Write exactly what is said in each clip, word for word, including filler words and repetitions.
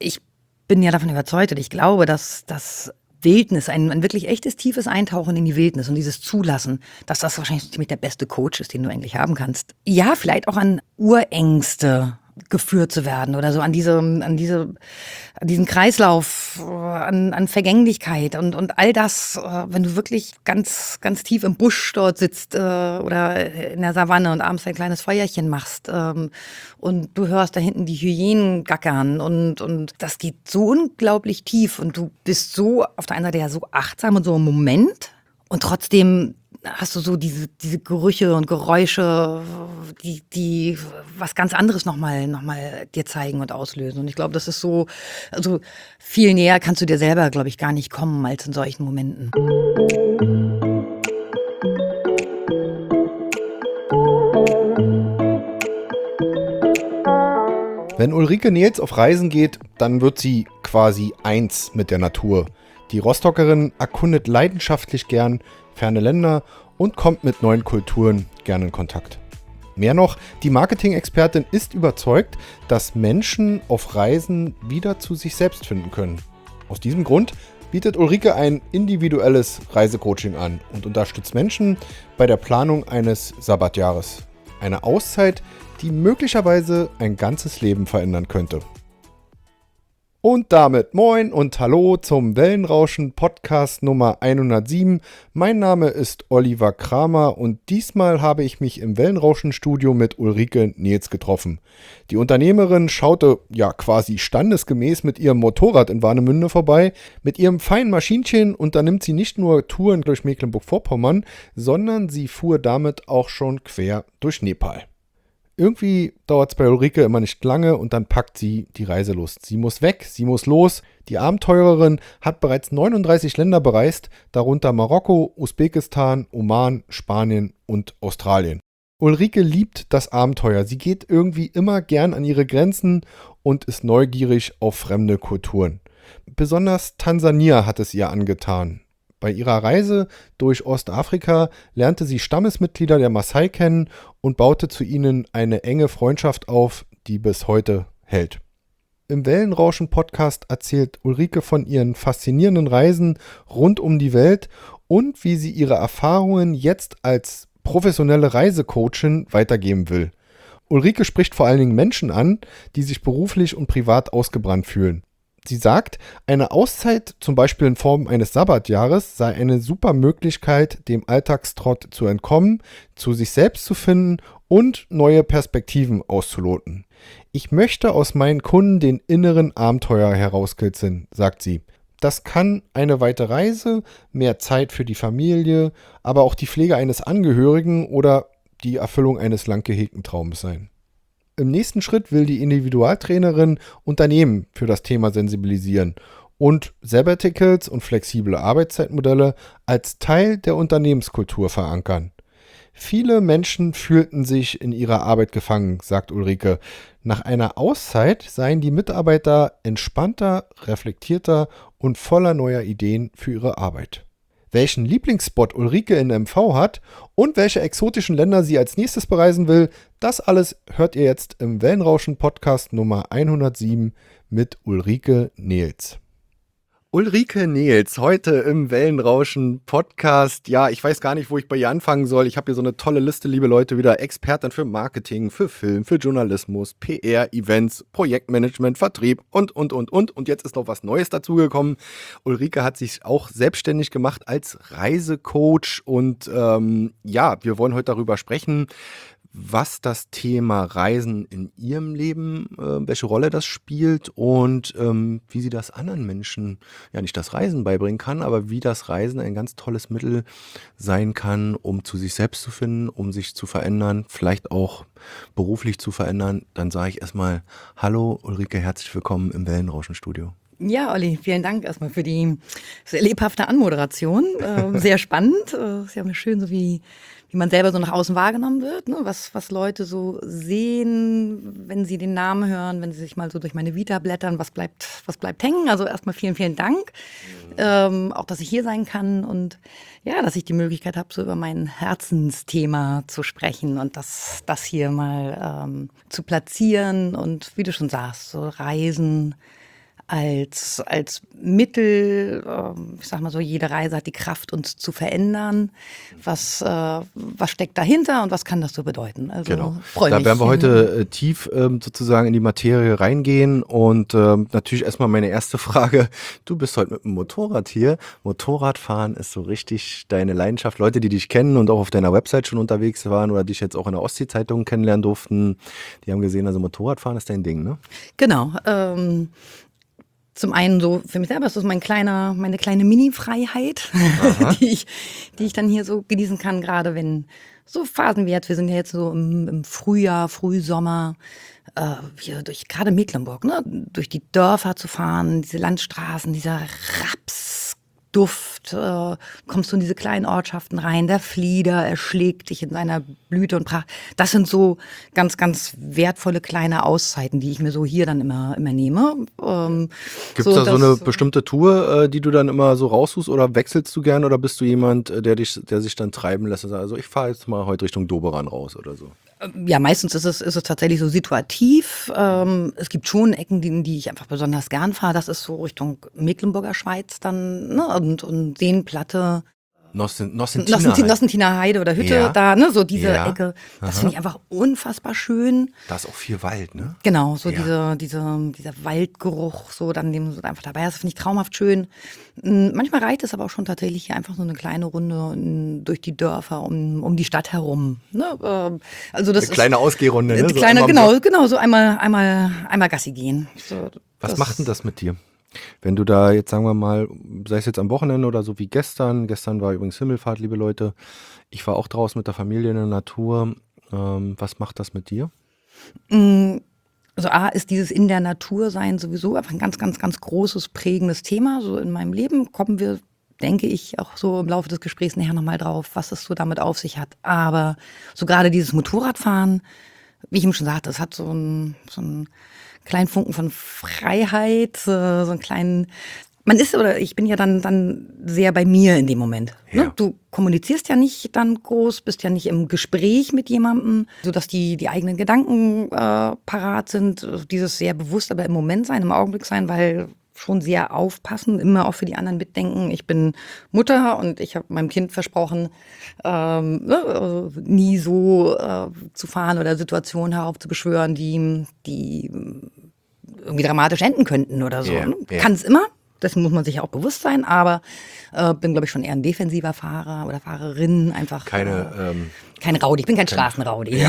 ich bin ja davon überzeugt und ich glaube, dass das Wildnis, ein, ein wirklich echtes, tiefes Eintauchen in die Wildnis und dieses Zulassen, dass das wahrscheinlich ziemlich der beste Coach ist, den du eigentlich haben kannst. Ja, vielleicht auch an Urängste geführt zu werden oder so an diese, an diese, an diesen Kreislauf, an, an Vergänglichkeit und, und all das, wenn du wirklich ganz, ganz tief im Busch dort sitzt oder in der Savanne und abends ein kleines Feuerchen machst und du hörst da hinten die Hyänen gackern und, und das geht so unglaublich tief und du bist so auf der einen Seite ja so achtsam und so im Moment und trotzdem hast du so diese, diese Gerüche und Geräusche, die, die was ganz anderes nochmal noch mal dir zeigen und auslösen. Und ich glaube, das ist so, also viel näher kannst du dir selber, glaube ich, gar nicht kommen als in solchen Momenten. Wenn Ulrike Nehls auf Reisen geht, dann wird sie quasi eins mit der Natur. Die Rostockerin erkundet leidenschaftlich gern ferne Länder und kommt mit neuen Kulturen gerne in Kontakt. Mehr noch, die Marketing-Expertin ist überzeugt, dass Menschen auf Reisen wieder zu sich selbst finden können. Aus diesem Grund bietet Ulrike ein individuelles Reisecoaching an und unterstützt Menschen bei der Planung eines Sabbatjahres. Eine Auszeit, die möglicherweise ein ganzes Leben verändern könnte. Und damit moin und hallo zum Wellenrauschen Podcast Nummer hundertsieben. Mein Name ist Oliver Kramer und diesmal habe ich mich im Wellenrauschen-Studio mit Ulrike Nehls getroffen. Die Unternehmerin schaute ja quasi standesgemäß mit ihrem Motorrad in Warnemünde vorbei. Mit ihrem feinen Maschinchen unternimmt sie nicht nur Touren durch Mecklenburg-Vorpommern, sondern sie fuhr damit auch schon quer durch Nepal. Irgendwie dauert es bei Ulrike immer nicht lange und dann packt sie die Reiselust. Sie muss weg, sie muss los. Die Abenteurerin hat bereits neununddreißig Länder bereist, darunter Marokko, Usbekistan, Oman, Spanien und Australien. Ulrike liebt das Abenteuer. Sie geht irgendwie immer gern an ihre Grenzen und ist neugierig auf fremde Kulturen. Besonders Tansania hat es ihr angetan. Bei ihrer Reise durch Ostafrika lernte sie Stammesmitglieder der Maasai kennen und baute zu ihnen eine enge Freundschaft auf, die bis heute hält. Im Wellenrauschen-Podcast erzählt Ulrike von ihren faszinierenden Reisen rund um die Welt und wie sie ihre Erfahrungen jetzt als professionelle Reisecoachin weitergeben will. Ulrike spricht vor allen Dingen Menschen an, die sich beruflich und privat ausgebrannt fühlen. Sie sagt, eine Auszeit, zum Beispiel in Form eines Sabbatjahres, sei eine super Möglichkeit, dem Alltagstrott zu entkommen, zu sich selbst zu finden und neue Perspektiven auszuloten. Ich möchte aus meinen Kunden den inneren Abenteuer herauskitzeln, sagt sie. Das kann eine weite Reise, mehr Zeit für die Familie, aber auch die Pflege eines Angehörigen oder die Erfüllung eines lang gehegten Traumes sein. Im nächsten Schritt will die Individualtrainerin Unternehmen für das Thema sensibilisieren und Sabbaticals und flexible Arbeitszeitmodelle als Teil der Unternehmenskultur verankern. Viele Menschen fühlten sich in ihrer Arbeit gefangen, sagt Ulrike. Nach einer Auszeit seien die Mitarbeiter entspannter, reflektierter und voller neuer Ideen für ihre Arbeit. Welchen Lieblingsspot Ulrike in M V hat und welche exotischen Länder sie als nächstes bereisen will, das alles hört ihr jetzt im Wellenrauschen-Podcast Nummer hundertsieben mit Ulrike Nehls. Ulrike Nehls, heute im Wellenrauschen-Podcast. Ja, ich weiß gar nicht, wo ich bei ihr anfangen soll. Ich habe hier so eine tolle Liste, liebe Leute, wieder Expertin für Marketing, für Film, für Journalismus, P R, Events, Projektmanagement, Vertrieb und, und, und, und. Und jetzt ist noch was Neues dazugekommen. Ulrike hat sich auch selbstständig gemacht als Reisecoach. Und ähm, ja, wir wollen heute darüber sprechen, was das Thema Reisen in ihrem Leben, äh, welche Rolle das spielt und ähm, wie sie das anderen Menschen, ja nicht das Reisen beibringen kann, aber wie das Reisen ein ganz tolles Mittel sein kann, um zu sich selbst zu finden, um sich zu verändern, vielleicht auch beruflich zu verändern. Dann sage ich erstmal Hallo Ulrike, herzlich willkommen im Wellenrauschen-Studio. Ja, Olli, vielen Dank erstmal für die sehr lebhafte Anmoderation. Äh, sehr spannend. Äh, ist ja immer schön, so wie, wie man selber so nach außen wahrgenommen wird, ne? was, was Leute so sehen, wenn sie den Namen hören, wenn sie sich mal so durch meine Vita blättern, was bleibt, was bleibt hängen. Also erstmal vielen, vielen Dank. Mhm. Ähm, auch, dass ich hier sein kann und ja, dass ich die Möglichkeit habe, so über mein Herzensthema zu sprechen und das, das hier mal ähm, zu platzieren und wie du schon sagst, so Reisen, als, als Mittel, ähm, ich sag mal so, jede Reise hat die Kraft, uns zu verändern. Was, äh, was steckt dahinter und was kann das so bedeuten? Also Genau. freu Da mich. werden wir heute äh, tief ähm, sozusagen in die Materie reingehen und ähm, natürlich erstmal meine erste Frage. Du bist heute mit dem Motorrad hier. Motorradfahren ist so richtig deine Leidenschaft. Leute, die dich kennen und auch auf deiner Website schon unterwegs waren oder dich jetzt auch in der Ostsee-Zeitung kennenlernen durften, die haben gesehen, also Motorradfahren ist dein Ding, ne? Genau. Ähm, Zum einen so für mich selber, das ist mein kleiner, meine kleine Mini-Freiheit, die ich, die ich dann hier so genießen kann, gerade wenn so Phasen wie jetzt, wir sind ja jetzt so im, im Frühjahr, Frühsommer, äh, hier durch gerade Mecklenburg, ne, durch die Dörfer zu fahren, diese Landstraßen, dieser Rapsduft, äh, kommst du in diese kleinen Ortschaften rein, der Flieder erschlägt dich in seiner Blüte und Pracht. Das sind so ganz, ganz wertvolle kleine Auszeiten, die ich mir so hier dann immer, immer nehme. Ähm, Gibt es da so eine bestimmte Tour, äh, die du dann immer so raussuchst oder wechselst du gern oder bist du jemand, äh, der dich, der sich dann treiben lässt und sagt, also ich fahre jetzt mal heute Richtung Doberan raus oder so? Ja, meistens ist es, ist es tatsächlich so situativ. Ähm, es gibt schon Ecken, die, die ich einfach besonders gern fahre. Das ist so Richtung Mecklenburger Schweiz dann, ne, und, und Seenplatte. Nossen, Nossentina, Nossentiner. Nossentiner Heide oder Hütte, Ja. da, ne, so diese Ja. Ecke. Das Aha. finde ich einfach unfassbar schön. Da ist auch viel Wald, ne? Genau, so Ja. diese, diese, dieser Waldgeruch, so dann dem so einfach dabei ist, finde ich traumhaft schön. Mm, Manchmal reicht es aber auch schon tatsächlich hier einfach so eine kleine Runde mm, durch die Dörfer, um, um die Stadt herum. Ne? ähm, Also das Eine kleine Ausgehrunde, ist, ne? äh, So kleine, einmal im genau, Block. genau, so einmal, einmal, einmal Gassi gehen. So, Was macht denn das mit dir? Wenn du da jetzt, sagen wir mal, sei es jetzt am Wochenende oder so wie gestern, gestern war übrigens Himmelfahrt, liebe Leute, ich war auch draußen mit der Familie in der Natur. Ähm, was macht das mit dir? Also A ist dieses in der Natur sein sowieso einfach ein ganz, ganz, ganz großes, prägendes Thema. So in meinem Leben kommen wir, denke ich, auch so im Laufe des Gesprächs nachher nochmal drauf, was es so damit auf sich hat. Aber so gerade dieses Motorradfahren, wie ich ihm schon sagte, es hat so einen, so einen kleinen Funken von Freiheit, äh, so einen kleinen. Man ist, oder ich bin ja dann, dann sehr bei mir in dem Moment. Ja. Ne? Du kommunizierst ja nicht dann groß, bist ja nicht im Gespräch mit jemandem, sodass die, die eigenen Gedanken äh, parat sind. Dieses sehr bewusst, aber im Moment sein, im Augenblick sein, weil schon sehr aufpassen, immer auch für die anderen mitdenken. Ich bin Mutter und ich habe meinem Kind versprochen, ähm, ne, äh, nie so äh, zu fahren oder Situationen heraufzubeschwören, die, die irgendwie dramatisch enden könnten oder so. Ja, ne? ja. Kann es immer, dessen muss man sich auch bewusst sein, aber äh, bin, glaube ich, schon eher ein defensiver Fahrer oder Fahrerin. Einfach Keine, äh, ähm, kein Rowdy, ich bin kein Straßenrowdy.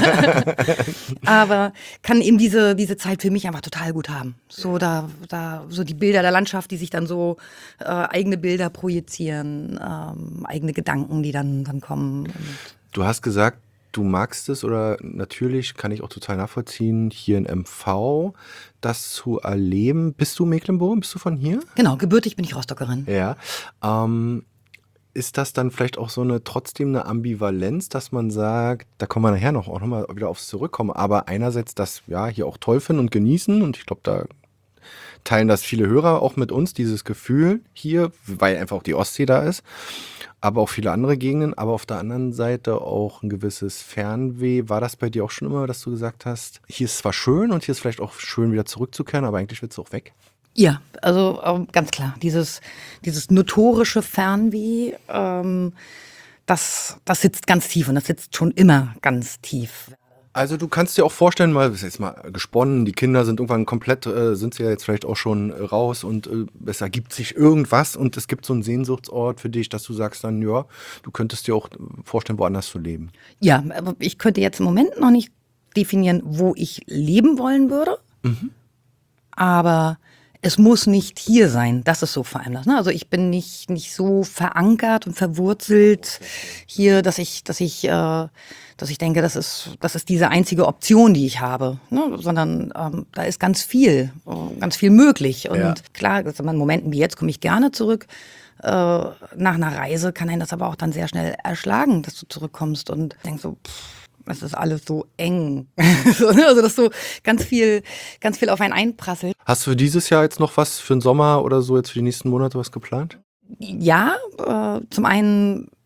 Aber kann eben diese, diese Zeit für mich einfach total gut haben. So da, da, so die Bilder der Landschaft, die sich dann so äh, eigene Bilder projizieren, ähm, eigene Gedanken, die dann, dann kommen. Und du hast gesagt, du magst es oder natürlich kann ich auch total nachvollziehen, hier in M V das zu erleben. Bist du Mecklenburg? Bist du von hier? genau, gebürtig bin ich Rostockerin. Ja. Ähm, ist das dann vielleicht auch so eine trotzdem eine Ambivalenz, dass man sagt, da kommen wir nachher noch auch noch mal wieder aufs Zurückkommen, aber einerseits das ja hier auch toll finden und genießen und ich glaube, da teilen das viele Hörer auch mit uns, dieses Gefühl hier, weil einfach auch die Ostsee da ist, aber auch viele andere Gegenden, aber auf der anderen Seite auch ein gewisses Fernweh. War das bei dir auch schon immer, dass du gesagt hast, hier ist zwar schön und hier ist vielleicht auch schön wieder zurückzukehren, aber eigentlich willst du auch weg? Ja, also ähm, ganz klar, dieses, dieses notorische Fernweh, ähm, das, das sitzt ganz tief und das sitzt schon immer ganz tief. Also du kannst dir auch vorstellen, mal, das ist jetzt mal gesponnen, die Kinder sind irgendwann komplett, äh, sind sie ja jetzt vielleicht auch schon äh, raus und äh, es ergibt sich irgendwas und es gibt so einen Sehnsuchtsort für dich, dass du sagst dann, ja, du könntest dir auch vorstellen, woanders zu leben. Ja, aber ich könnte jetzt im Moment noch nicht definieren, wo ich leben wollen würde, aber es muss nicht hier sein. Das ist so vor allem das. Ne? Also ich bin nicht, nicht so verankert und verwurzelt hier, dass ich, dass ich, äh, dass ich denke, das ist, das ist diese einzige Option, die ich habe. Ne? Sondern ähm, da ist ganz viel, äh, ganz viel möglich. Und Ja. klar, in Momenten wie jetzt komme ich gerne zurück. Äh, nach einer Reise kann einen das aber auch dann sehr schnell erschlagen, dass du zurückkommst und denkst so, pff, es ist alles so eng. So, ne? Also dass so ganz viel, ganz viel auf einen einprasselt. Hast du für dieses Jahr jetzt noch was für den Sommer oder so, jetzt für die nächsten Monate was geplant? Ja, äh, zum einen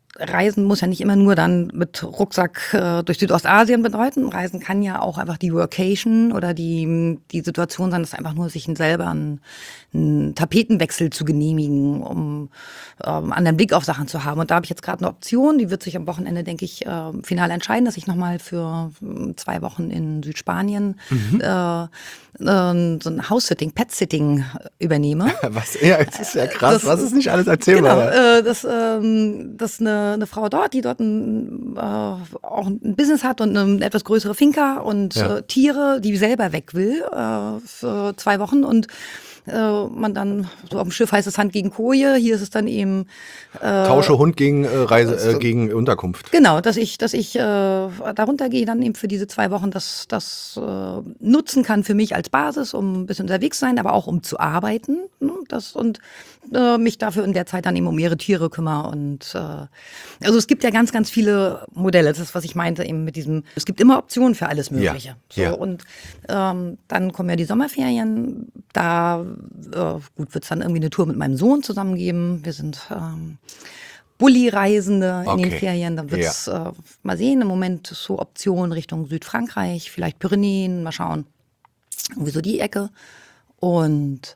Reisen muss ja nicht immer nur dann mit Rucksack äh, durch Südostasien bedeuten. Reisen kann ja auch einfach die Workation oder die, die Situation sein, dass einfach nur sich selber einen, einen Tapetenwechsel zu genehmigen, um ähm, anderen Blick auf Sachen zu haben. Und da habe ich jetzt gerade eine Option, die wird sich am Wochenende, denke ich, äh, final entscheiden, dass ich nochmal für äh, zwei Wochen in Südspanien mhm. äh, äh, so ein House-Sitting, Pet-Sitting übernehme. Was? Ja, das ist ja krass. Das, was ist nicht alles Genau, erzählbar? äh, das, ähm, das eine, eine Frau dort, die dort ein, äh, auch ein Business hat und eine etwas größere Finca und ja. äh, Tiere, die selber weg will äh, für zwei Wochen und äh, man dann so auf dem Schiff heißt es Hand gegen Koje, hier ist es dann eben äh, Tausche Hund gegen äh, Reise äh, gegen Unterkunft. Genau, dass ich dass ich äh, darunter gehe, dann eben für diese zwei Wochen das das äh, nutzen kann für mich als Basis, um ein bisschen unterwegs zu sein, aber auch um zu arbeiten, ne? Das und äh, mich dafür in der Zeit dann eben um ihre Tiere kümmere und äh, also es gibt ja ganz ganz viele Modelle, das ist was ich meinte eben mit diesem, es gibt immer Optionen für alles Mögliche. Ja, so ja. Und ähm, dann kommen ja die Sommerferien, da äh, gut wird es dann irgendwie eine Tour mit meinem Sohn zusammen geben. Wir sind ähm, Bulli-Reisende okay. in den Ferien. Dann wird es ja. äh, mal sehen. Im Moment so Optionen Richtung Südfrankreich, vielleicht Pyrenäen, mal schauen. Irgendwie so die Ecke. Und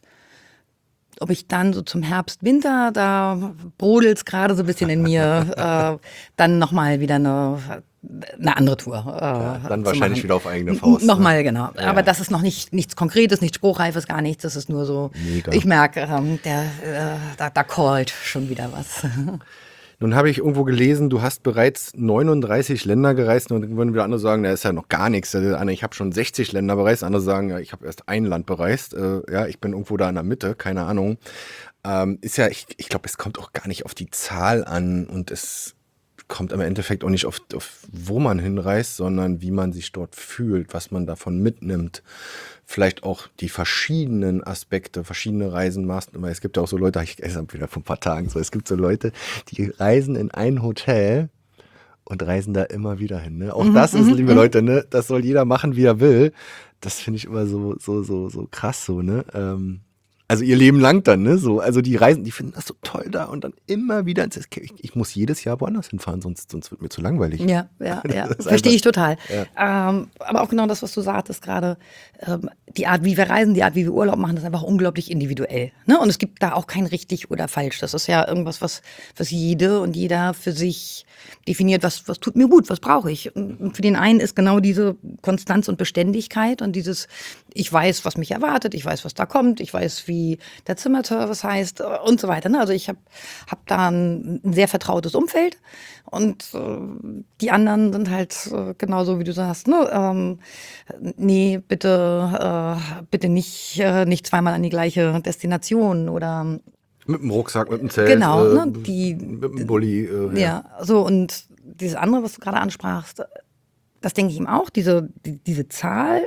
ob ich dann so zum Herbst, Winter, da brodelt es gerade so ein bisschen in mir, äh, dann nochmal wieder eine eine andere Tour. Äh, ja, dann wahrscheinlich machen. Wieder auf eigene Faust. Nochmal, ne? Genau. Ja. Aber das ist noch nicht nichts Konkretes, nichts Spruchreifes, gar nichts. Das ist nur so, Mega. Ich merke, ähm, der, äh, da, da callt schon wieder was. Nun habe ich irgendwo gelesen, du hast bereits neununddreißig Länder gereist und dann würden wieder andere sagen, da ist ja noch gar nichts. Ich habe schon sechzig Länder bereist, andere sagen, ja, ich habe erst ein Land bereist. Äh, ja, ich bin irgendwo da in der Mitte, keine Ahnung. Ähm, ist ja, ich, ich glaube, es kommt auch gar nicht auf die Zahl an und es kommt im Endeffekt auch nicht auf, auf, wo man hinreist, sondern wie man sich dort fühlt, was man davon mitnimmt. Vielleicht auch die verschiedenen Aspekte, verschiedene Reisen machst. Weil es gibt ja auch so Leute, ich esse wieder vor ein paar Tagen so, es gibt so Leute, die reisen in ein Hotel und reisen da immer wieder hin. Ne? Auch mhm, das ist, liebe mhm. Leute, ne, das soll jeder machen, wie er will. Das finde ich immer so, so, so, so krass so, ne? Ähm, Also ihr Leben lang dann, ne? So, also die Reisen, die finden das so toll da und dann immer wieder ins ich, ich muss jedes Jahr woanders hinfahren, sonst, sonst wird mir zu langweilig. Ja, ja, ja. Verstehe ich total. Ja. Ähm, aber auch genau das, was du sagtest gerade, ähm, die Art, wie wir reisen, die Art, wie wir Urlaub machen, das ist einfach unglaublich individuell. Ne? Und es gibt da auch kein richtig oder falsch. Das ist ja irgendwas, was, was jede und jeder für sich definiert, was, was tut mir gut, was brauche ich. Und für den einen ist genau diese Konstanz und Beständigkeit und dieses, ich weiß, was mich erwartet, ich weiß, was da kommt, ich weiß, wie der Zimmerservice heißt und so weiter. Also ich habe hab da ein, ein sehr vertrautes Umfeld und äh, die anderen sind halt äh, genauso, wie du sagst, ne? ähm, nee, bitte, äh, bitte nicht, äh, nicht zweimal an die gleiche Destination oder mit dem Rucksack, mit dem Zelt, genau, äh, ne, die, mit dem Bulli. Äh, ja. ja, so und dieses andere, was du gerade ansprachst, das denke ich ihm auch, diese, die, diese Zahl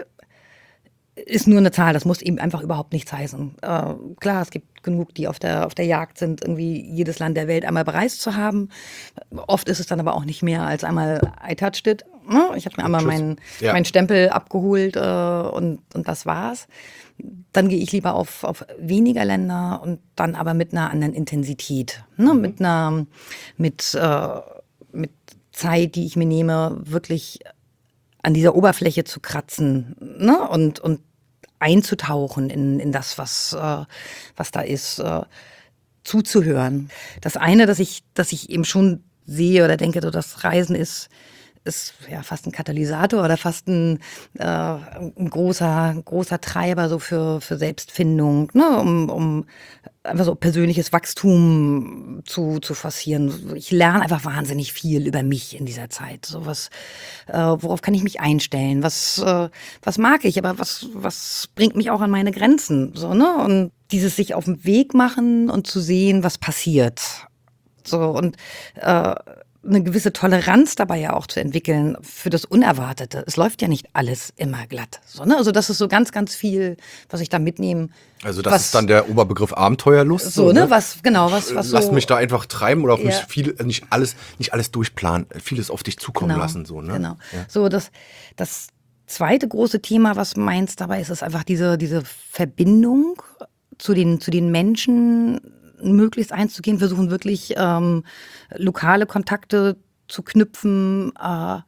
ist nur eine Zahl, das muss eben einfach überhaupt nichts heißen. Äh, klar, es gibt genug, die auf der, auf der Jagd sind, irgendwie jedes Land der Welt einmal bereist zu haben. Oft ist es dann aber auch nicht mehr als einmal I touched it. Ich habe mir einmal meinen, ja. meinen Stempel abgeholt äh, und, und das war's. Dann gehe ich lieber auf, auf weniger Länder und dann aber mit einer anderen Intensität. Ne? Mhm. Mit einer, mit, äh, mit Zeit, die ich mir nehme, wirklich an dieser Oberfläche zu kratzen, ne? und, und einzutauchen in, in das, was, äh, was da ist, äh, zuzuhören. Das eine, dass ich, dass ich eben schon sehe oder denke, so das Reisen ist, ist ja fast ein Katalysator oder fast ein, äh, ein großer, großer Treiber so für, für Selbstfindung, ne? um, um einfach so persönliches Wachstum zu, zu forcieren. Ich lerne einfach wahnsinnig viel über mich in dieser Zeit. So was, äh, worauf kann ich mich einstellen? Was, äh, was mag ich? Aber was, was bringt mich auch an meine Grenzen? So, ne? Und dieses sich auf den Weg machen und zu sehen, was passiert. So, und äh, eine gewisse Toleranz dabei ja auch zu entwickeln für das Unerwartete. Es läuft ja nicht alles immer glatt. So, ne? Also das ist so ganz, ganz viel, was ich da mitnehme. Also das was, ist dann der Oberbegriff Abenteuerlust. So, so ne? Was, genau, was, was Lass so, mich da einfach treiben oder auf ja. mich viel, nicht alles, nicht alles durchplanen, vieles auf dich zukommen genau, lassen. So, ne? Genau. Ja. So, das, das zweite große Thema, was meins dabei ist, ist einfach diese, diese Verbindung zu den, zu den Menschen, möglichst einzugehen, versuchen wirklich ähm, lokale Kontakte zu knüpfen äh,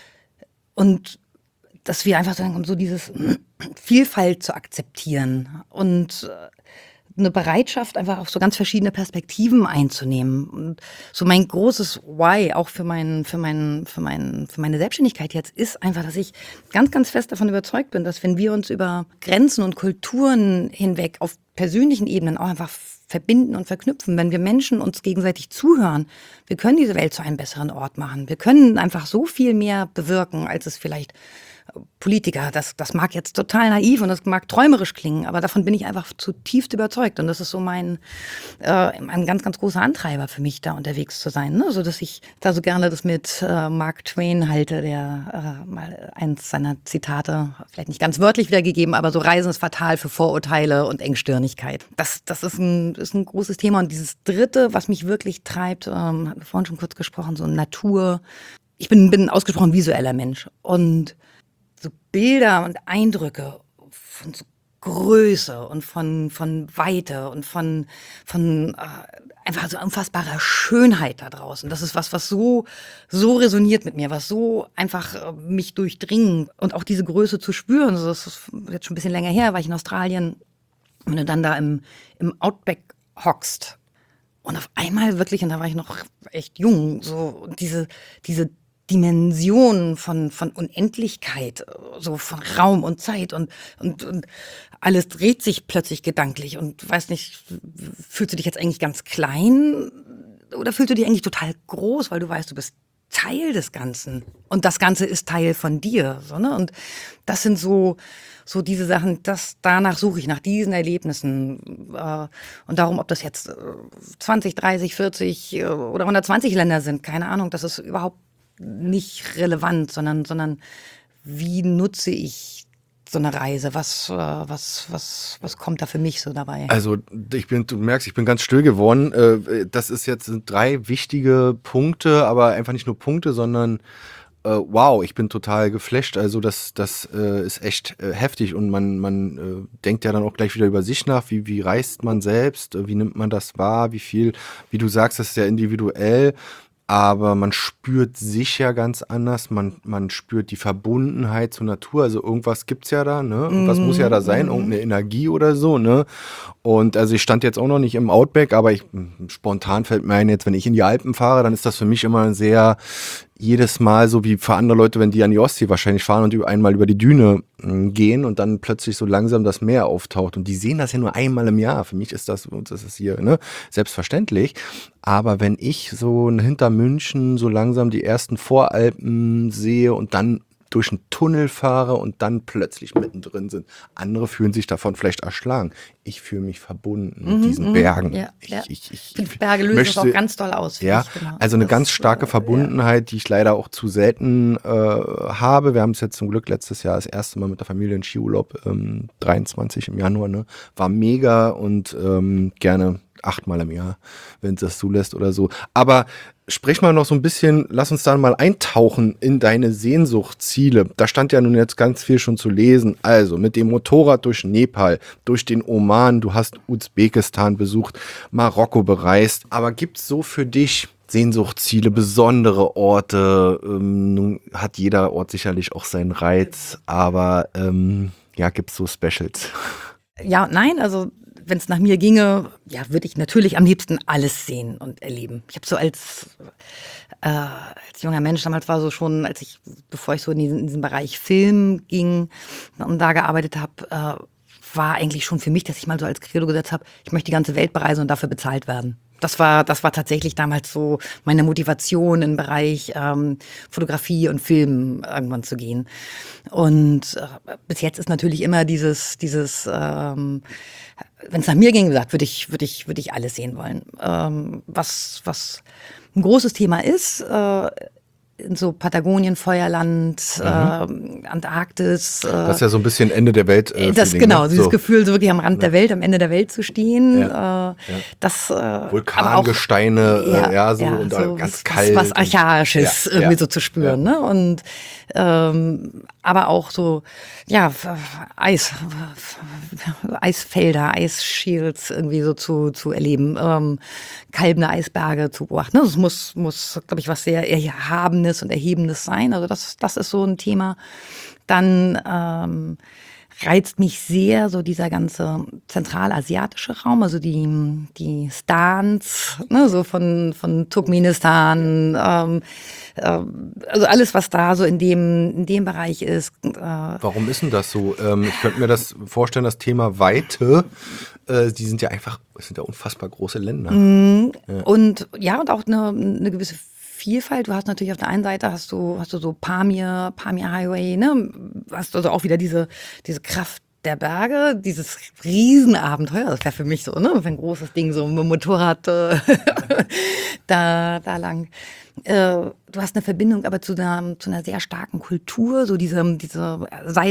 und dass wir einfach sagen, um so dieses Vielfalt zu akzeptieren und eine Bereitschaft, einfach auf so ganz verschiedene Perspektiven einzunehmen. Und so mein großes Why, auch für, mein, für, mein, für, mein, für meine Selbstständigkeit jetzt, ist einfach, dass ich ganz, ganz fest davon überzeugt bin, dass wenn wir uns über Grenzen und Kulturen hinweg auf persönlichen Ebenen auch einfach verbinden und verknüpfen, wenn wir Menschen uns gegenseitig zuhören, wir können diese Welt zu einem besseren Ort machen. Wir können einfach so viel mehr bewirken, als es vielleicht Politiker, das, das mag jetzt total naiv und das mag träumerisch klingen, aber davon bin ich einfach zutiefst überzeugt. Und das ist so mein äh, ein ganz, ganz großer Antreiber für mich, da unterwegs zu sein. Ne? So dass ich da so gerne das mit äh, Mark Twain halte, der äh, mal eins seiner Zitate, vielleicht nicht ganz wörtlich wiedergegeben, aber so Reisen ist fatal für Vorurteile und Engstirnigkeit. Das, das ist, ein, ist ein großes Thema. Und dieses Dritte, was mich wirklich treibt, ähm, hatten wir vorhin schon kurz gesprochen, so Natur. Ich bin, bin ein ausgesprochen visueller Mensch und so Bilder und Eindrücke von so Größe und von, von Weite und von, von äh, einfach so unfassbarer Schönheit da draußen. Das ist was, was so, so resoniert mit mir, was so einfach äh, mich durchdringt. Und auch diese Größe zu spüren, also das ist jetzt schon ein bisschen länger her, war ich in Australien, wenn du dann da im, im Outback hockst und auf einmal wirklich, und da war ich noch echt jung, so diese, diese Dimension von, von Unendlichkeit, so von Raum und Zeit und, und, und alles dreht sich plötzlich gedanklich und weiß nicht, fühlst du dich jetzt eigentlich ganz klein oder fühlst du dich eigentlich total groß, weil du weißt, du bist Teil des Ganzen und das Ganze ist Teil von dir, so, ne? Und das sind so, so diese Sachen, das, danach suche ich, nach diesen Erlebnissen äh, und darum, ob das jetzt zwanzig, dreißig, vierzig äh, oder hundertzwanzig Länder sind, keine Ahnung, das ist überhaupt nicht relevant, sondern, sondern wie nutze ich so eine Reise? Was, äh, was, was, was kommt da für mich so dabei? Also ich bin, du merkst, ich bin ganz still geworden. Äh, das ist jetzt sind drei wichtige Punkte, aber einfach nicht nur Punkte, sondern äh, wow, ich bin total geflasht. Also das, das äh, ist echt äh, heftig und man, man äh, denkt ja dann auch gleich wieder über sich nach. Wie, wie reist man selbst? Wie nimmt man das wahr? Wie viel? Wie du sagst, das ist ja individuell. Aber man spürt sich ja ganz anders, man, man spürt die Verbundenheit zur Natur, also irgendwas gibt's ja da, ne? Irgendwas mm, muss ja da sein, mm. irgendeine Energie oder so, ne? Und also ich stand jetzt auch noch nicht im Outback, aber ich, spontan fällt mir ein, jetzt wenn ich in die Alpen fahre, dann ist das für mich immer ein sehr, jedes Mal so wie für andere Leute, wenn die an die Ostsee wahrscheinlich fahren und einmal über die Düne mh, gehen und dann plötzlich so langsam das Meer auftaucht und die sehen das ja nur einmal im Jahr. Für mich ist das, das ist hier, ne, selbstverständlich. Aber wenn ich so hinter München so langsam die ersten Voralpen sehe und dann durch einen Tunnel fahre und dann plötzlich mittendrin sind. Andere fühlen sich davon vielleicht erschlagen. Ich fühle mich verbunden mit Mhm, diesen mhm. Bergen. Ja, ich, ja. ich, ich, Die Berge lösen das möchte- auch ganz doll aus. finde Ja, ich, genau. also eine Das, ganz starke äh, Verbundenheit, die ich leider auch zu selten äh, habe. Wir haben es jetzt zum Glück letztes Jahr das erste Mal mit der Familie in Skiurlaub, ähm, dreiundzwanzig im Januar, ne? War mega und ähm, gerne achtmal im Jahr, wenn es das zulässt oder so. Aber sprich mal noch so ein bisschen, lass uns da mal eintauchen in deine Sehnsuchtsziele. Da stand ja nun jetzt ganz viel schon zu lesen. Also mit dem Motorrad durch Nepal, durch den Oman, du hast Usbekistan besucht, Marokko bereist. Aber gibt's so für dich Sehnsuchtsziele, besondere Orte? Ähm, nun hat jeder Ort sicherlich auch seinen Reiz, aber ähm, ja, gibt's so Specials? Ja und nein, also wenn es nach mir ginge, ja, würde ich natürlich am liebsten alles sehen und erleben. Ich habe so als, äh, als junger Mensch, damals war so schon, als ich, bevor ich so in diesen, in diesen Bereich Film ging und da gearbeitet habe, äh, war eigentlich schon für mich, dass ich mal so als Credo gesetzt habe, ich möchte die ganze Welt bereisen und dafür bezahlt werden. Das war, das war tatsächlich damals so meine Motivation im Bereich ähm, Fotografie und Film irgendwann zu gehen. Und äh, bis jetzt ist natürlich immer dieses, dieses, ähm, wenn es nach mir ging, gesagt, würde ich, würde ich, würde ich alles sehen wollen. Ähm, was, was ein großes Thema ist, äh, in so Patagonien, Feuerland, mhm. äh, Antarktis. Äh, Das ist ja so ein bisschen Ende der Welt. Äh, das Feeling, genau, ne? dieses so. Gefühl, so wirklich am Rand der Welt, am Ende der Welt zu stehen. Ja. Äh, das äh, Vulkangesteine, aber auch, äh, ja, so, und so ganz was, kalt. was Archaisches Ja, irgendwie ja, so zu spüren. ja. Ne? Und ähm, aber auch so, ja, Eis, Eisfelder, Eisshields irgendwie so zu, zu erleben, ähm, kalbende Eisberge zu beobachten. Es muss, muss, glaube ich, was sehr Erhabenes und Erhebendes sein. Also das, das ist so ein Thema. Dann ähm, reizt mich sehr so dieser ganze zentralasiatische Raum, also die, die Stans, ne, so von, von Turkmenistan, ähm, äh, also alles, was da so in dem, in dem Bereich ist. Äh, Warum ist denn das so? Ähm, ich könnte mir das vorstellen, das Thema Weite, äh, die sind ja einfach, das sind ja unfassbar große Länder. Mhm. Ja. Und ja, und auch eine, eine gewisse Vielfalt. Du hast natürlich auf der einen Seite hast du, hast du so Pamir, Pamir Highway, ne? Hast also auch wieder diese, diese Kraft der Berge, dieses Riesenabenteuer. Das wäre für mich so, ne? Ein großes Ding, so mit dem Motorrad äh, da, da lang. Äh, du hast eine Verbindung aber zu einer, zu einer sehr starken Kultur, so diese, diese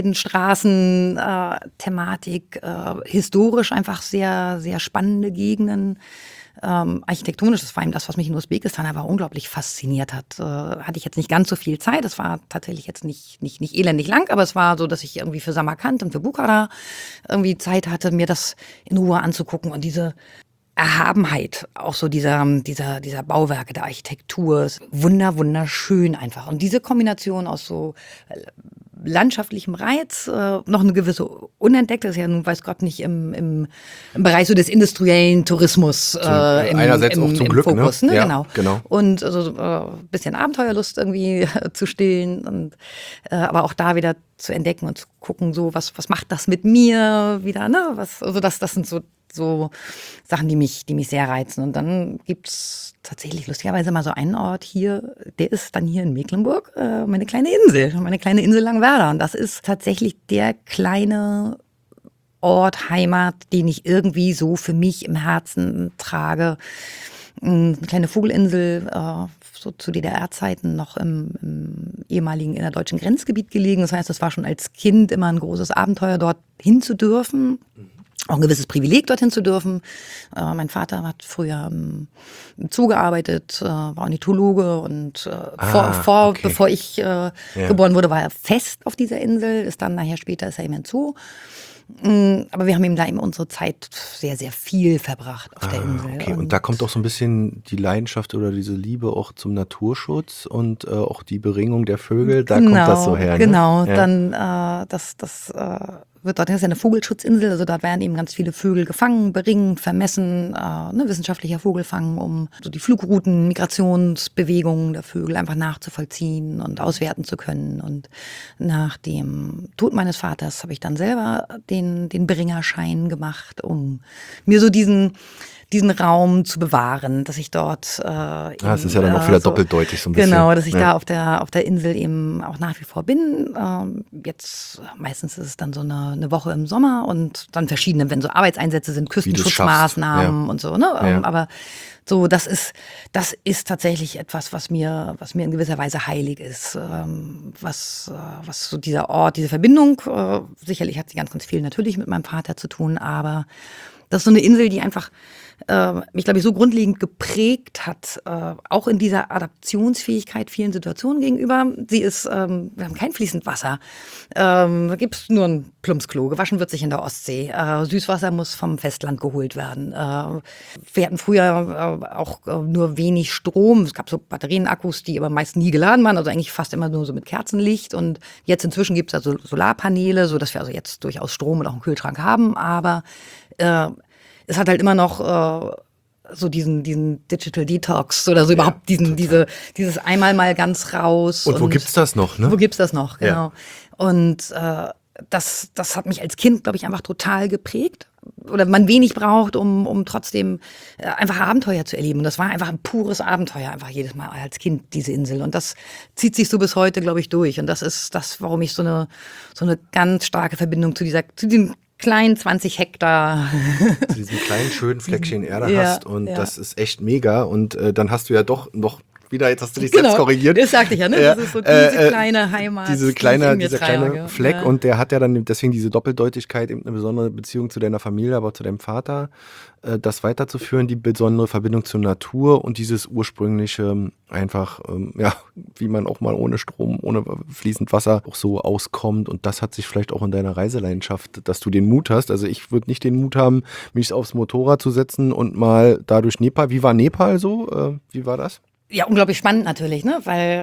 Seidenstraßen-Thematik, äh, historisch einfach sehr, sehr spannende Gegenden. Ähm, architektonisch, das war eben das, was mich in Usbekistan aber unglaublich fasziniert hat. Äh, hatte ich jetzt nicht ganz so viel Zeit. Das war tatsächlich jetzt nicht, nicht, nicht elendig lang, aber es war so, dass ich irgendwie für Samarkand und für Bukhara irgendwie Zeit hatte, mir das in Ruhe anzugucken und diese Erhabenheit, auch so dieser, dieser, dieser Bauwerke, der Architektur, ist wunder, wunderschön einfach. Und diese Kombination aus so landschaftlichem Reiz, äh, noch eine gewisse Unentdeckte, ist ja nun weiß Gott nicht im, im, im Bereich so des industriellen Tourismus äh, im, einerseits im, auch zum im Glück, Fokus, ne? ne? Ja, Genau. genau. Und also äh, bisschen Abenteuerlust irgendwie zu stillen und äh, aber auch da wieder zu entdecken und zu gucken, so was was macht das mit mir wieder, ne? Was, also das das sind so so Sachen, die mich, die mich sehr reizen. Und dann gibt's tatsächlich lustigerweise mal so einen Ort hier, der ist dann hier in Mecklenburg, äh, meine kleine Insel, meine kleine Insel Langwerder. Und das ist tatsächlich der kleine Ort, Heimat, den ich irgendwie so für mich im Herzen trage. Eine kleine Vogelinsel, äh, so zu D D R-Zeiten noch im, im ehemaligen innerdeutschen Grenzgebiet gelegen. Das heißt, es war schon als Kind immer ein großes Abenteuer, dort hin zu dürfen. Auch ein gewisses Privileg, dorthin zu dürfen. Äh, mein Vater hat früher im, im Zoo gearbeitet, äh, war Ornithologe und äh, ah, vor, vor, okay. bevor ich äh, ja. geboren wurde, war er fest auf dieser Insel, ist dann nachher später ist er eben in Zoo. Aber wir haben eben da eben unsere Zeit sehr, sehr viel verbracht auf ah, der Insel. Okay. Und, und da kommt auch so ein bisschen die Leidenschaft oder diese Liebe auch zum Naturschutz und äh, auch die Beringung der Vögel, da genau, kommt das so her. Ne? Genau, ja. dann äh, das, das äh, wird dort, das ist ja eine Vogelschutzinsel, also dort werden eben ganz viele Vögel gefangen, beringt, vermessen, äh, ne, wissenschaftlicher Vogelfang, um so die Flugrouten, Migrationsbewegungen der Vögel einfach nachzuvollziehen und auswerten zu können. Und nach dem Tod meines Vaters habe ich dann selber den, den Beringerschein gemacht, um mir so diesen diesen Raum zu bewahren, dass ich dort äh, ja, es ist ja dann auch wieder so, doppeldeutig so ein bisschen. Genau, dass ich ja. da auf der auf der Insel eben auch nach wie vor bin. Ähm, jetzt meistens ist es dann so eine, eine Woche im Sommer und dann verschiedene, wenn so Arbeitseinsätze sind, Küstenschutzmaßnahmen ja. und so. Ne? Ähm, ja. Aber so, das ist das ist tatsächlich etwas, was mir was mir in gewisser Weise heilig ist, ähm, was was so dieser Ort, diese Verbindung. Äh, sicherlich hat sie ganz ganz viel natürlich mit meinem Vater zu tun, aber das ist so eine Insel, die einfach äh, mich, glaube ich, so grundlegend geprägt hat, äh, auch in dieser Adaptionsfähigkeit vielen Situationen gegenüber. Sie ist, ähm, wir haben kein fließend Wasser. Ähm, da gibt es nur ein Plumpsklo. Gewaschen wird sich in der Ostsee. Äh, Süßwasser muss vom Festland geholt werden. Äh, wir hatten früher äh, auch äh, nur wenig Strom. Es gab so Batterienakkus, die aber meist nie geladen waren, also eigentlich fast immer nur so mit Kerzenlicht. Und jetzt inzwischen gibt es also Solarpaneele, sodass wir also jetzt durchaus Strom und auch einen Kühlschrank haben. Aber äh, es hat halt immer noch äh, so diesen diesen Digital Detox oder so ja, überhaupt diesen total. diese dieses einmal mal ganz raus. Und, und wo gibt's das noch? Ne? Wo gibt's das noch? Genau. Ja. Und äh, das das hat mich als Kind, glaube ich, einfach total geprägt. Oder man wenig braucht, um um trotzdem äh, einfach Abenteuer zu erleben. Und das war einfach ein pures Abenteuer, einfach jedes Mal als Kind diese Insel. Und das zieht sich so bis heute, glaube ich, durch. Und das ist das, warum ich so eine so eine ganz starke Verbindung zu dieser zu diesem kleinen zwanzig Hektar. Zu diesem kleinen, schönen Fleckchen Erde ja, hast und ja. das ist echt mega und äh, dann hast du ja doch noch wieder, jetzt hast du dich Genau, selbst korrigiert. das sagte ich ja, ne? Ja, Das ist so diese äh, äh, kleine Heimat, diese die kleine, ich in mir dieser trage. kleine Fleck Ja. und der hat ja dann deswegen diese Doppeldeutigkeit, eben eine besondere Beziehung zu deiner Familie, aber auch zu deinem Vater, äh, das weiterzuführen, die besondere Verbindung zur Natur und dieses ursprüngliche einfach, ähm, ja, wie man auch mal ohne Strom, ohne fließend Wasser auch so auskommt und das hat sich vielleicht auch in deiner Reiseleidenschaft, dass du den Mut hast, also ich würde nicht den Mut haben, mich aufs Motorrad zu setzen und mal da durch Nepal, wie war Nepal so, äh, wie war das? Ja, unglaublich spannend natürlich, ne? Weil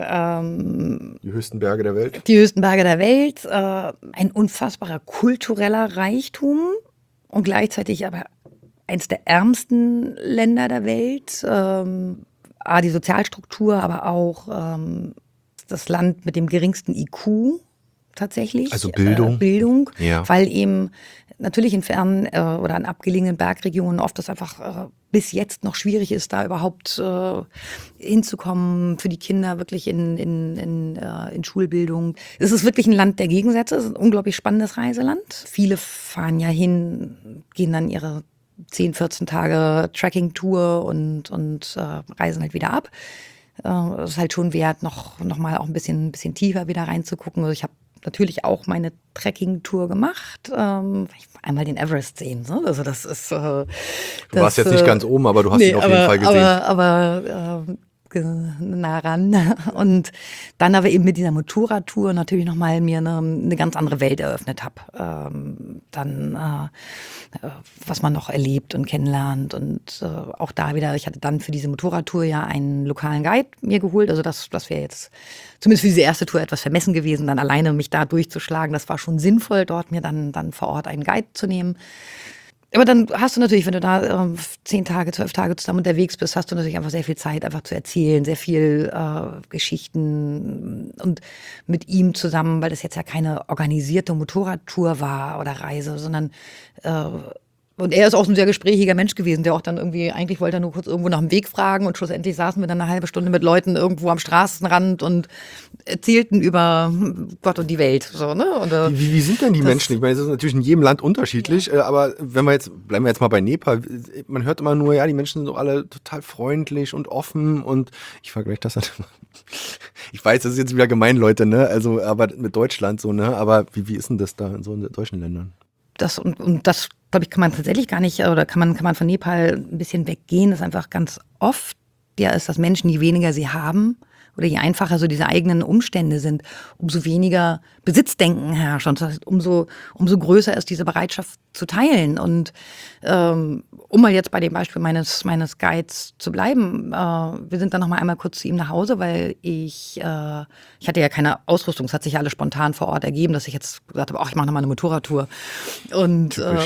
ähm, Die höchsten Berge der Welt. die höchsten Berge der Welt, äh, ein unfassbarer kultureller Reichtum und gleichzeitig aber eins der ärmsten Länder der Welt. Ähm, A, die Sozialstruktur, aber auch ähm, das Land mit dem geringsten I Q tatsächlich. Also Bildung. Äh, Bildung, Ja. weil eben natürlich in fernen äh, oder an abgelegenen Bergregionen oft das einfach äh, bis jetzt noch schwierig ist, da überhaupt äh, hinzukommen für die Kinder wirklich in, in, in, äh, in Schulbildung. Es ist wirklich ein Land der Gegensätze, es ist ein unglaublich spannendes Reiseland. Viele fahren ja hin, gehen dann ihre zehn, vierzehn Tage Trekking-Tour und, und äh, reisen halt wieder ab. Äh, es ist halt schon wert, noch, noch mal auch ein bisschen, ein bisschen tiefer wieder reinzugucken. Also ich habe natürlich auch meine Trekking-Tour gemacht. Ähm, ich will einmal den Everest sehen. Ne? Also das ist. Äh, Du das, warst jetzt nicht äh, ganz oben, aber du hast nee, ihn auf aber, jeden Fall gesehen. Aber, aber äh, ge- nah ran. Und dann aber eben mit dieser Motorradtour natürlich nochmal mir eine, eine ganz andere Welt eröffnet habe. Ähm, dann, äh, äh, was man noch erlebt und kennenlernt. Und äh, auch da wieder, ich hatte dann für diese Motorradtour ja einen lokalen Guide mir geholt. Also das, das wäre jetzt zumindest für diese erste Tour etwas vermessen gewesen, dann alleine mich da durchzuschlagen. Das war schon sinnvoll, dort mir dann, dann vor Ort einen Guide zu nehmen. Aber dann hast du natürlich, wenn du da ähm, zehn Tage, zwölf Tage zusammen unterwegs bist, hast du natürlich einfach sehr viel Zeit, einfach zu erzählen, sehr viel äh, Geschichten und mit ihm zusammen, weil das jetzt ja keine organisierte Motorradtour war oder Reise, sondern äh, und er ist auch ein sehr gesprächiger Mensch gewesen, der auch dann irgendwie, eigentlich wollte er nur kurz irgendwo nach dem Weg fragen und schlussendlich saßen wir dann eine halbe Stunde mit Leuten irgendwo am Straßenrand und erzählten über Gott und die Welt. So, ne? Und, äh, Wie, wie sind denn die das- Menschen? Ich meine, es ist natürlich in jedem Land unterschiedlich, äh, aber wenn wir jetzt, bleiben wir jetzt mal bei Nepal, man hört immer nur, ja, die Menschen sind doch alle total freundlich und offen und ich vergleiche das halt immer. Ich weiß, das ist jetzt wieder gemein, Leute, ne? Also, aber mit Deutschland so, ne? Aber wie, wie ist denn das da in so in deutschen Ländern? das und, und das, glaube ich, kann man tatsächlich gar nicht, oder kann man, kann man von Nepal ein bisschen weggehen, das ist einfach ganz oft, ja, ist, dass Menschen, je weniger sie haben, oder je einfacher so diese eigenen Umstände sind, umso weniger Besitzdenken herrscht. Und das heißt, umso, umso größer ist diese Bereitschaft zu teilen. Und ähm, um mal jetzt bei dem Beispiel meines, meines Guides zu bleiben, äh, wir sind dann noch mal einmal kurz zu ihm nach Hause, weil ich, äh, ich hatte ja keine Ausrüstung, es hat sich ja alles spontan vor Ort ergeben, dass ich jetzt gesagt habe, ach, ich mache noch mal eine Motorradtour. Und, äh,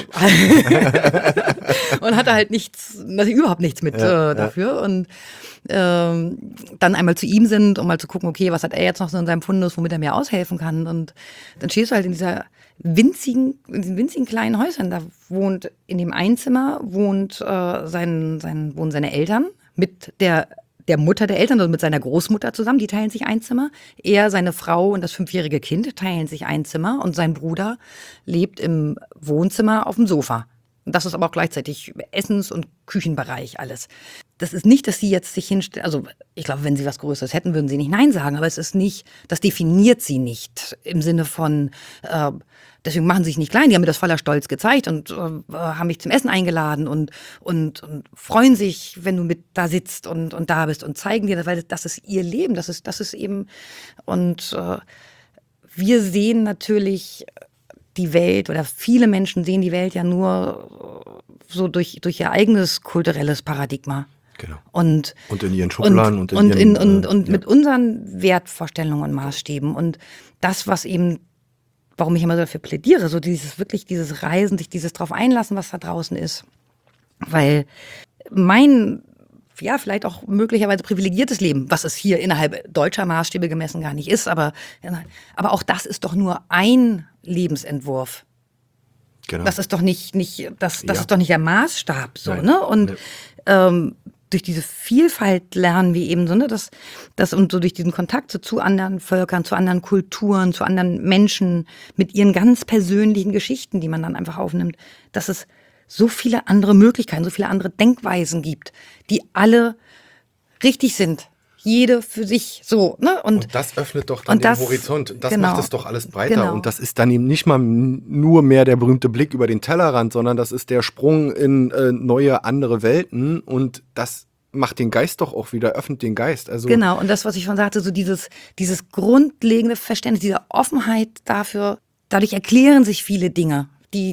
und hatte halt nichts, natürlich überhaupt nichts mit Ja, äh, dafür. Und ähm, dann einmal zu ihm sind, um mal zu gucken, okay, was hat er jetzt noch so in seinem Fundus, womit er mir aushelfen kann. Und dann stehst du halt in dieser winzigen, in diesem winzigen kleinen Häuschen. Da wohnt, in dem Einzimmer wohnt äh, sein, sein, wohnen seine Eltern mit der der Mutter der Eltern, also mit seiner Großmutter zusammen, die teilen sich ein Zimmer. Er, seine Frau und das fünfjährige Kind teilen sich ein Zimmer und sein Bruder lebt im Wohnzimmer auf dem Sofa. Das ist aber auch gleichzeitig Essens- und Küchenbereich alles. Das ist nicht, dass sie jetzt sich hinstellen, also ich glaube, wenn sie was Größeres hätten, würden sie nicht Nein sagen, aber es ist nicht, das definiert sie nicht im Sinne von, äh, deswegen machen sie sich nicht klein, die haben mir das voller Stolz gezeigt und äh, haben mich zum Essen eingeladen und, und, und freuen sich, wenn du mit da sitzt und, und da bist und zeigen dir das, weil das ist ihr Leben, das ist, das ist eben, und äh, wir sehen natürlich die Welt oder viele Menschen sehen die Welt ja nur so durch, durch ihr eigenes kulturelles Paradigma. Genau. Und, Und in ihren Schubladen und, und in und, ihren, in, und, äh, und ja. mit unseren Wertvorstellungen und Maßstäben. Und das, was eben, warum ich immer so dafür plädiere, so dieses wirklich dieses Reisen, sich dieses drauf einlassen, was da draußen ist. Weil mein, ja, vielleicht auch möglicherweise privilegiertes Leben, was es hier innerhalb deutscher Maßstäbe gemessen gar nicht ist, aber, aber auch das ist doch nur ein Lebensentwurf. Genau. Das ist doch nicht, nicht das, das Ja. ist doch nicht der Maßstab, so, Nein. ne? Und Nee. ähm, durch diese Vielfalt lernen wir eben so, ne, dass, dass und so durch diesen Kontakt so zu anderen Völkern, zu anderen Kulturen, zu anderen Menschen mit ihren ganz persönlichen Geschichten, die man dann einfach aufnimmt, dass es so viele andere Möglichkeiten, so viele andere Denkweisen gibt, die alle richtig sind. jede für sich so. Ne? Und, und das öffnet doch dann und den das, Horizont. Das genau, macht es doch alles breiter. genau. Und das ist dann eben nicht mal nur mehr der berühmte Blick über den Tellerrand, sondern das ist der Sprung in äh, neue, andere Welten. Und das macht den Geist doch auch wieder, öffnet den Geist. Also genau, und das, was ich schon sagte, so dieses, dieses grundlegende Verständnis, diese Offenheit dafür, dadurch erklären sich viele Dinge, die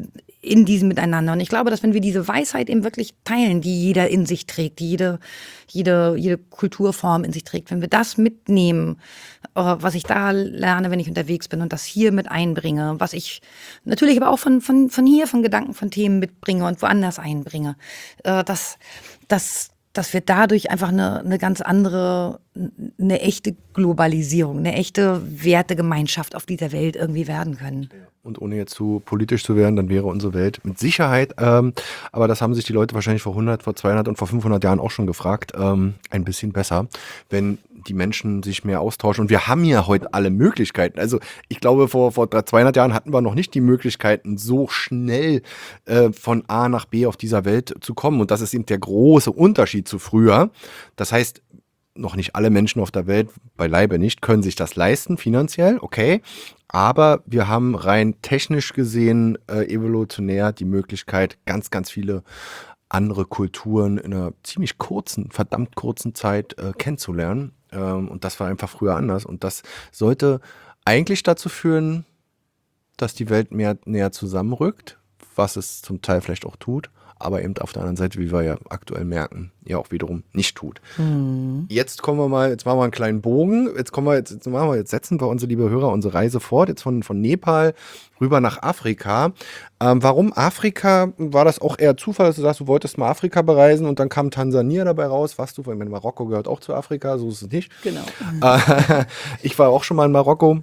in diesem Miteinander. Und ich glaube, dass wenn wir diese Weisheit eben wirklich teilen, die jeder in sich trägt, die jede, jede, jede Kulturform in sich trägt, wenn wir das mitnehmen, was ich da lerne, wenn ich unterwegs bin und das hier mit einbringe, was ich natürlich aber auch von, von, von hier, von Gedanken, von Themen mitbringe und woanders einbringe, dass, dass, dass wir dadurch einfach eine, eine ganz andere, eine echte Globalisierung, eine echte Wertegemeinschaft auf dieser Welt irgendwie werden können. Und ohne jetzt zu politisch zu werden, dann wäre unsere Welt mit Sicherheit, ähm, aber das haben sich die Leute wahrscheinlich vor hundert, vor zweihundert und vor fünfhundert Jahren auch schon gefragt, ähm, ein bisschen besser, wenn die Menschen sich mehr austauschen. Und wir haben ja heute alle Möglichkeiten. Also ich glaube, vor, vor zweihundert Jahren hatten wir noch nicht die Möglichkeiten, so schnell äh, von A nach B auf dieser Welt zu kommen. Und das ist eben der große Unterschied zu früher. Das heißt, noch nicht alle Menschen auf der Welt, beileibe nicht, können sich das leisten, finanziell, okay. Aber wir haben rein technisch gesehen, äh, evolutionär die Möglichkeit, ganz, ganz viele andere Kulturen in einer ziemlich kurzen, verdammt kurzen Zeit äh, kennenzulernen. Ähm, und das war einfach früher anders. Und das sollte eigentlich dazu führen, dass die Welt mehr näher zusammenrückt, was es zum Teil vielleicht auch tut. Aber eben auf der anderen Seite, wie wir ja aktuell merken, ja auch wiederum nicht tut. Mhm. Jetzt kommen wir mal, jetzt machen wir einen kleinen Bogen. Jetzt kommen wir, jetzt, jetzt machen wir, jetzt setzen wir unsere liebe Hörer unsere Reise fort. Jetzt von, von Nepal rüber nach Afrika. Ähm, warum Afrika? War das auch eher Zufall, dass du sagst, du wolltest mal Afrika bereisen und dann kam Tansania dabei raus? Warst du, weil ich meine, Marokko gehört auch zu Afrika, so ist es nicht. Genau. Äh, ich war auch schon mal in Marokko.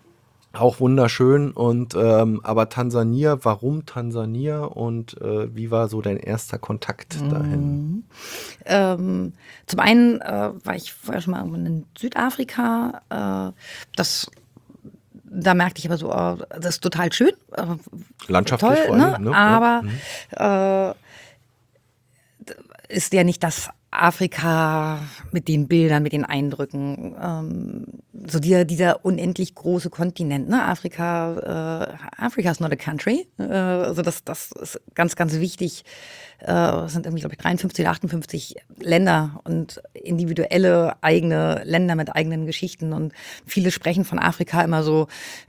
Auch wunderschön und ähm, aber Tansania, warum Tansania und äh, wie war so dein erster Kontakt dahin? Mhm. Ähm, zum einen äh, war ich vorher schon mal in Südafrika. Äh, das, da merkte ich aber so, oh, das ist total schön. Äh, Landschaftlich toll, vor ne? allem, ne? Aber ja. äh, ist ja nicht das Afrika mit den Bildern, mit den Eindrücken, ähm, so dieser, dieser unendlich große Kontinent, ne? Afrika, äh, Afrika is not a country, äh, also das, das ist ganz, ganz wichtig. Äh, es sind irgendwie, glaube ich, dreiundfünfzig oder achtundfünfzig Länder und individuelle eigene Länder mit eigenen Geschichten und viele sprechen von Afrika immer so,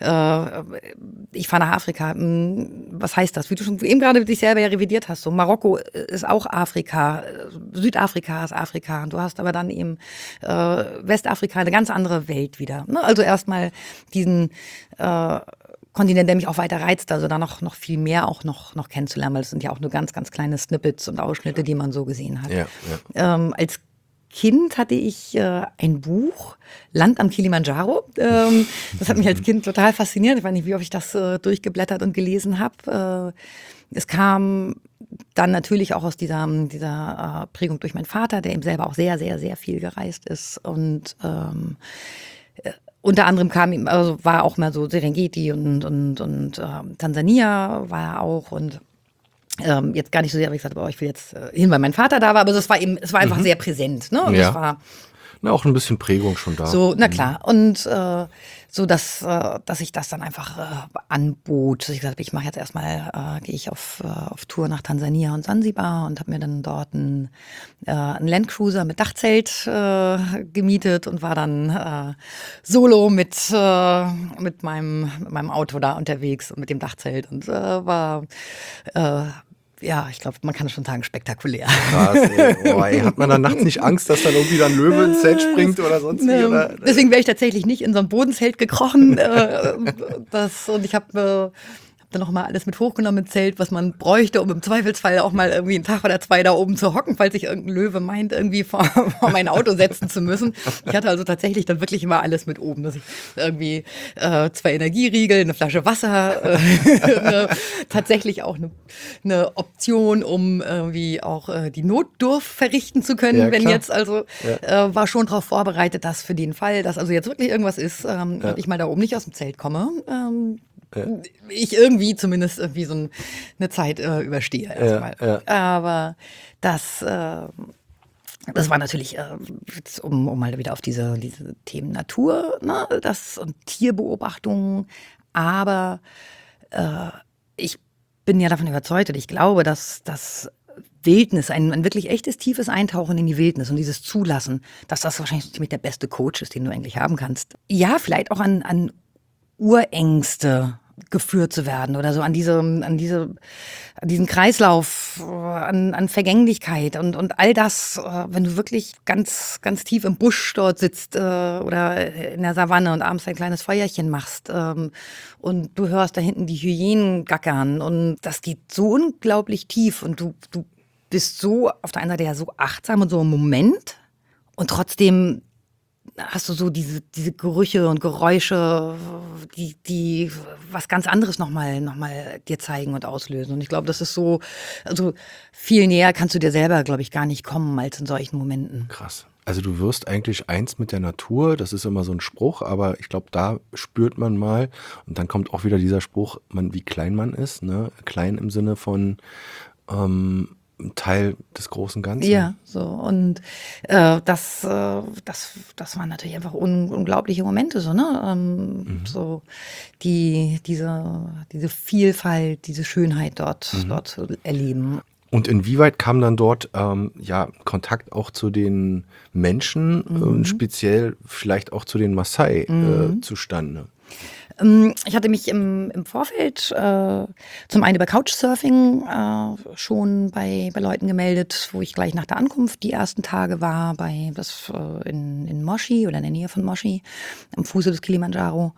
äh, ich fahre nach Afrika, mh, was heißt das? Wie du schon eben gerade mit dich selber ja revidiert hast, so Marokko ist auch Afrika, Südafrika ist Afrika, du hast aber dann eben äh, Westafrika, eine ganz andere Welt wieder, ne? Also erstmal diesen äh, Kontinent, der mich auch weiter reizt, also da noch, noch viel mehr auch noch, noch kennenzulernen, weil es sind ja auch nur ganz, ganz kleine Snippets und Ausschnitte, die man so gesehen hat. Ja, ja. Ähm, als Kind hatte ich äh, ein Buch, Land am Kilimanjaro. Ähm, das hat mich als Kind total fasziniert. Ich weiß nicht, wie oft ich das äh, durchgeblättert und gelesen habe. Äh, es kam dann natürlich auch aus dieser, dieser äh, Prägung durch meinen Vater, der eben selber auch sehr, sehr, sehr viel gereist ist. Und ähm, äh, unter anderem kam ihm, also war auch mal so Serengeti und, und, und äh, Tansania war er auch und ähm, jetzt gar nicht so sehr, aber ich gesagt habe, oh, ich will jetzt äh, hin, weil mein Vater da war, aber es war eben, es war einfach mhm. sehr präsent, ne? Und ja. es war na, auch ein bisschen Prägung schon da. So, na klar. Und äh, so, dass, äh, dass ich das dann einfach äh, anbot. Ich gesagt habe, ich mache jetzt erstmal, äh, gehe ich auf, äh, auf Tour nach Tansania und Sansibar und habe mir dann dort einen, äh, einen Landcruiser mit Dachzelt äh, gemietet und war dann äh, solo mit, äh, mit, meinem, mit meinem Auto da unterwegs und mit dem Dachzelt und äh, war äh, ja, ich glaube, man kann schon sagen, spektakulär. Krass, ey. Oh, ey. Hat man dann nachts nicht Angst, dass dann irgendwie dann ein Löwe ins Zelt springt oder sonst wie? Oder? Deswegen wäre ich tatsächlich nicht in so ein Bodenzelt gekrochen. äh, das, und ich habe äh, hab dann noch mal alles mit hochgenommen im Zelt, was man bräuchte, um im Zweifelsfall auch mal irgendwie einen Tag oder zwei da oben zu hocken, falls sich irgendein Löwe meint, irgendwie vor, vor mein Auto setzen zu müssen. Ich hatte also tatsächlich dann wirklich immer alles mit oben. Dass ich irgendwie äh, zwei Energieriegel, eine Flasche Wasser, äh, eine, tatsächlich auch eine, eine Option, um irgendwie auch äh, die Notdurft verrichten zu können, ja, wenn jetzt also ja. äh, war schon darauf vorbereitet, dass für den Fall, dass also jetzt wirklich irgendwas ist ähm, ja. und ich mal da oben nicht aus dem Zelt komme, ähm, ja. ich irgendwie zumindest irgendwie so eine Zeit äh, überstehe erstmal. Ja, ja. Aber das, äh, Das war natürlich, äh, jetzt um, um mal wieder auf diese, diese Themen Natur, ne, das und Tierbeobachtung. Aber äh, ich bin ja davon überzeugt und ich glaube, dass das Wildnis, ein, ein wirklich echtes, tiefes Eintauchen in die Wildnis und dieses Zulassen, dass das wahrscheinlich mit der beste Coach ist, den du eigentlich haben kannst. Ja, vielleicht auch an, an Urängste geführt zu werden oder so an diese, an diese, an diesen Kreislauf, äh, an, an Vergänglichkeit und, und all das, äh, wenn du wirklich ganz, ganz tief im Busch dort sitzt äh, oder in der Savanne und abends ein kleines Feuerchen machst ähm, und du hörst da hinten die Hyänen gackern und das geht so unglaublich tief und du, du bist so auf der einen Seite ja so achtsam und so im Moment und trotzdem hast du so diese, diese Gerüche und Geräusche, die, die was ganz anderes nochmal noch mal dir zeigen und auslösen. Und ich glaube, das ist so, also viel näher kannst du dir selber, glaube ich, gar nicht kommen als in solchen Momenten. Krass. Also du wirst eigentlich eins mit der Natur, das ist immer so ein Spruch, aber ich glaube, da spürt man mal, und dann kommt auch wieder dieser Spruch, man, wie klein man ist, ne? Klein im Sinne von ähm, Teil des großen Ganzen. Ja, so und äh, das, äh, das, das waren natürlich einfach un unglaubliche Momente, so ne, ähm, mhm. so die diese diese Vielfalt, diese Schönheit dort mhm. dort zu erleben. Und inwieweit kam dann dort ähm, ja Kontakt auch zu den Menschen mhm. und speziell vielleicht auch zu den Maasai mhm. äh, zustande? Ich hatte mich im, im Vorfeld äh, zum einen über Couchsurfing äh, schon bei, bei Leuten gemeldet, wo ich gleich nach der Ankunft die ersten Tage war, bei das äh, in, in Moshi oder in der Nähe von Moshi, am Fuße des Kilimanjaro.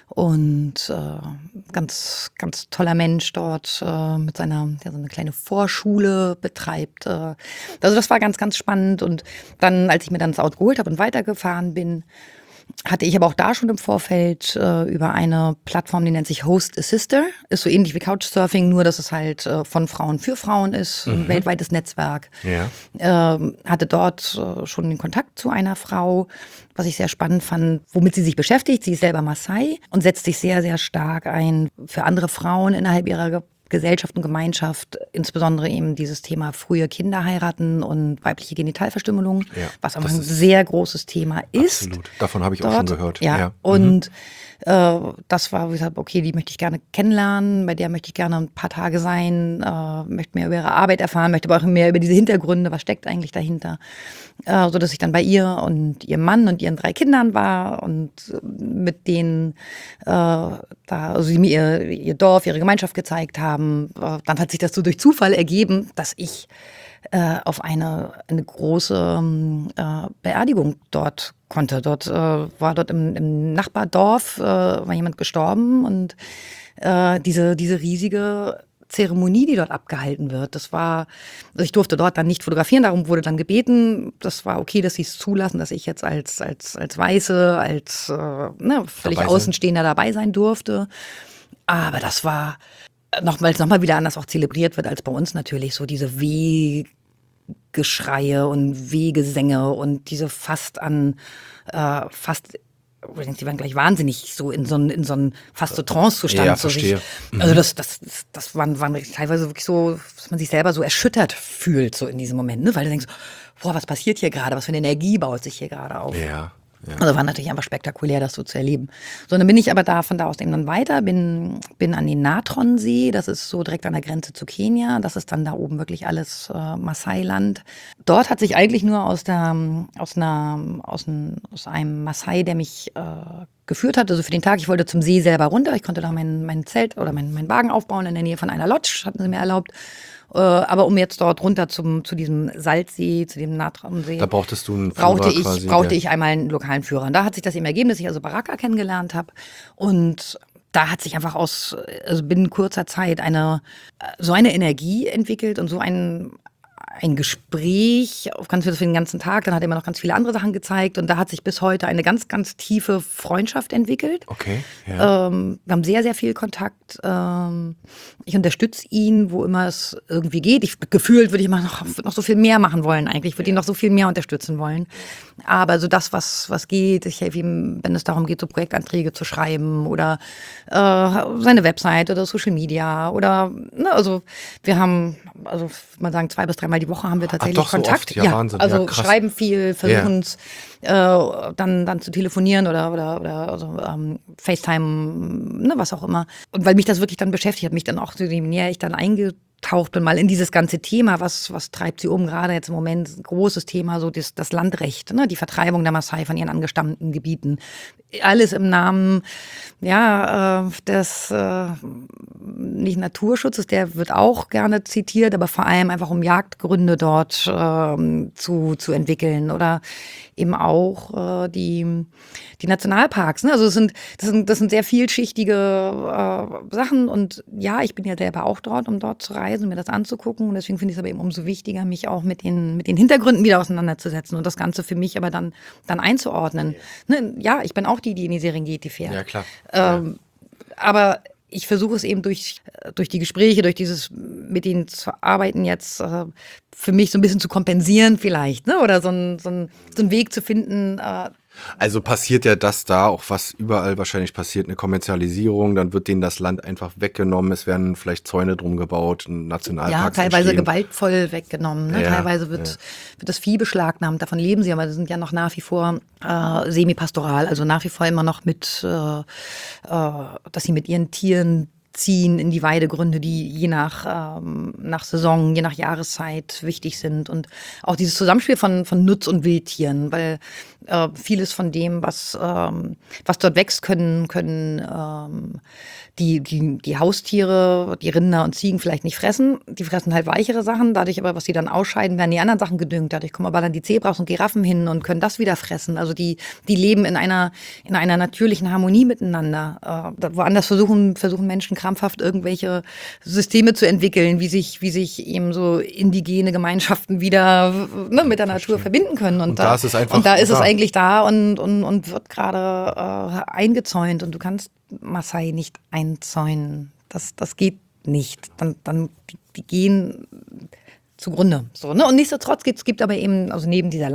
Und äh, ganz, ganz toller Mensch dort äh, mit seiner, der so eine kleine Vorschule betreibt. Äh, also das war ganz, ganz spannend. Und dann, als ich mir dann das Auto geholt habe und weitergefahren bin, hatte ich aber auch da schon im Vorfeld äh, über eine Plattform, die nennt sich Host a Sister. Ist so ähnlich wie Couchsurfing, nur dass es halt äh, von Frauen für Frauen ist, mhm. ein weltweites Netzwerk. Ja. Ähm, hatte dort äh, schon den Kontakt zu einer Frau, was ich sehr spannend fand, womit sie sich beschäftigt. Sie ist selber Maasai und setzt sich sehr, sehr stark ein für andere Frauen innerhalb ihrer Gesellschaft und Gemeinschaft, insbesondere eben dieses Thema frühe Kinder heiraten und weibliche Genitalverstümmelung, ja, was aber ein sehr großes Thema ist. Absolut, davon habe ich dort auch schon gehört. Ja, ja. Und mhm. äh, das war, wo ich gesagt, okay, die möchte ich gerne kennenlernen, bei der möchte ich gerne ein paar Tage sein, äh, möchte mehr über ihre Arbeit erfahren, möchte aber auch mehr über diese Hintergründe, was steckt eigentlich dahinter, äh, sodass ich dann bei ihr und ihrem Mann und ihren drei Kindern war und mit denen äh, da, also sie mir ihr, ihr Dorf, ihre Gemeinschaft gezeigt haben. Dann hat sich das so durch Zufall ergeben, dass ich äh, auf eine, eine große äh, Beerdigung dort konnte. Dort äh, war dort im, im Nachbardorf äh, war jemand gestorben und äh, diese, diese riesige Zeremonie, die dort abgehalten wird, das war, also ich durfte dort dann nicht fotografieren, darum wurde dann gebeten, das war okay, dass sie es zulassen, dass ich jetzt als, als, als Weiße, als äh, ne, völlig dabei Außenstehender dabei sein durfte. Aber das war noch, weil es nochmal wieder anders auch zelebriert wird als bei uns natürlich, so diese Wehgeschreie und Wehgesänge und diese fast an, äh, fast, die waren gleich wahnsinnig, so in so einen, in so einen fast so Trance-Zustand. Ja, so verstehe. sich, also das, das, das, das waren, waren teilweise wirklich so, dass man sich selber so erschüttert fühlt, so in diesem Moment, ne? Weil du denkst, boah, was passiert hier gerade, was für eine Energie baut sich hier gerade auf. Ja. Ja. Also war natürlich einfach spektakulär, das so zu erleben. So, dann bin ich aber da von da aus eben dann weiter, bin, bin an den Natron-See, das ist so direkt an der Grenze zu Kenia, das ist dann da oben wirklich alles äh, Maasai-Land. Dort hat sich eigentlich nur aus, der, aus, einer, aus, ein, aus einem Maasai, der mich äh, geführt hat, also für den Tag, ich wollte zum See selber runter, ich konnte da mein, mein Zelt oder mein, mein Wagen aufbauen in der Nähe von einer Lodge, hatten sie mir erlaubt. Aber um jetzt dort runter zum, zu diesem Salzsee, zu dem Natron-See, da brauchtest du einen Führer brauchte ich, quasi, brauchte ich einmal einen lokalen Führer. Und da hat sich das eben ergeben, dass ich also Baraka kennengelernt habe. Und da hat sich einfach aus, also binnen kurzer Zeit eine, so eine Energie entwickelt und so ein, ein Gespräch auf ganz für den ganzen Tag. Dann hat er mir noch ganz viele andere Sachen gezeigt. Und da hat sich bis heute eine ganz, ganz tiefe Freundschaft entwickelt. Okay, ja. Ähm, wir haben sehr, sehr viel Kontakt. Ähm, ich unterstütze ihn, wo immer es irgendwie geht. Ich, gefühlt würde ich immer noch, noch so viel mehr machen wollen eigentlich. Ich würde ihn noch so viel mehr unterstützen wollen. Aber so das, was, was geht, ich helfe ihm, wenn es darum geht, so Projektanträge zu schreiben oder äh, seine Website oder Social Media oder, ne, also wir haben, also man sagen, zwei bis dreimal die die Woche haben wir tatsächlich doch, so Kontakt. oft? Ja, Wahnsinn. Also Ja, krass. schreiben viel, versuchen Ja. es äh, dann, dann zu telefonieren oder, oder, oder also, ähm, FaceTime, ne, was auch immer. Und weil mich das wirklich dann beschäftigt hat, mich dann auch, je näher ich dann eingetaucht bin, mal in dieses ganze Thema, was, was treibt sie um, gerade jetzt im Moment ein großes Thema, so das, das Landrecht, ne, die Vertreibung der Maasai von ihren angestammten Gebieten. Alles im Namen, ja, äh, des äh, nicht Naturschutzes, der wird auch gerne zitiert, aber vor allem einfach um Jagdgründe dort ähm, zu, zu entwickeln oder eben auch äh, die, die Nationalparks. Ne? Also es sind, das sind, das sind sehr vielschichtige äh, Sachen und ja, ich bin ja selber auch dort, um dort zu reisen, mir das anzugucken und deswegen finde ich es aber eben umso wichtiger, mich auch mit den, mit den Hintergründen wieder auseinanderzusetzen und das Ganze für mich aber dann, dann einzuordnen. Ne? Ja, ich bin auch die, die in die Serengeti fährt. Ja, klar. Ähm, aber ich versuche es eben durch, durch die Gespräche, durch dieses mit denen zu arbeiten jetzt äh, für mich so ein bisschen zu kompensieren vielleicht, ne? Oder so ein, so ein, so ein Weg zu finden. Äh, Also passiert ja das da, auch was überall wahrscheinlich passiert, eine Kommerzialisierung, dann wird denen das Land einfach weggenommen, es werden vielleicht Zäune drum gebaut, ein Nationalparks ja, teilweise entstehen. gewaltvoll weggenommen. Ne? Ja, teilweise wird, ja. wird das Vieh beschlagnahmt, davon leben sie, aber sie sind ja noch nach wie vor äh, semipastoral, also nach wie vor immer noch mit, äh, äh, dass sie mit ihren Tieren ziehen in die Weidegründe, die je nach, ähm, nach Saison, je nach Jahreszeit wichtig sind. Und auch dieses Zusammenspiel von, von Nutz- und Wildtieren, weil äh, vieles von dem, was, ähm, was dort wächst, können, können ähm, die, die, die Haustiere, die Rinder und Ziegen vielleicht nicht fressen. Die fressen halt weichere Sachen, dadurch aber, was sie dann ausscheiden, werden die anderen Sachen gedüngt. Dadurch kommen aber dann die Zebras und Giraffen hin und können das wieder fressen. Also die, die leben in einer, in einer natürlichen Harmonie miteinander. Äh, woanders versuchen, versuchen Menschen krampfhaft irgendwelche Systeme zu entwickeln, wie sich, wie sich eben so indigene Gemeinschaften wieder ne, mit der Natur verbinden können. Und, Und da, da ist es einfach und da ist es da. eigentlich da und, und, und wird gerade äh, eingezäunt. Und du kannst Maasai nicht einzäunen. Das, das geht nicht. Dann, dann die, die gehen zugrunde. So, ne? Und nichtsdestotrotz gibt es gibt aber eben, also neben dieser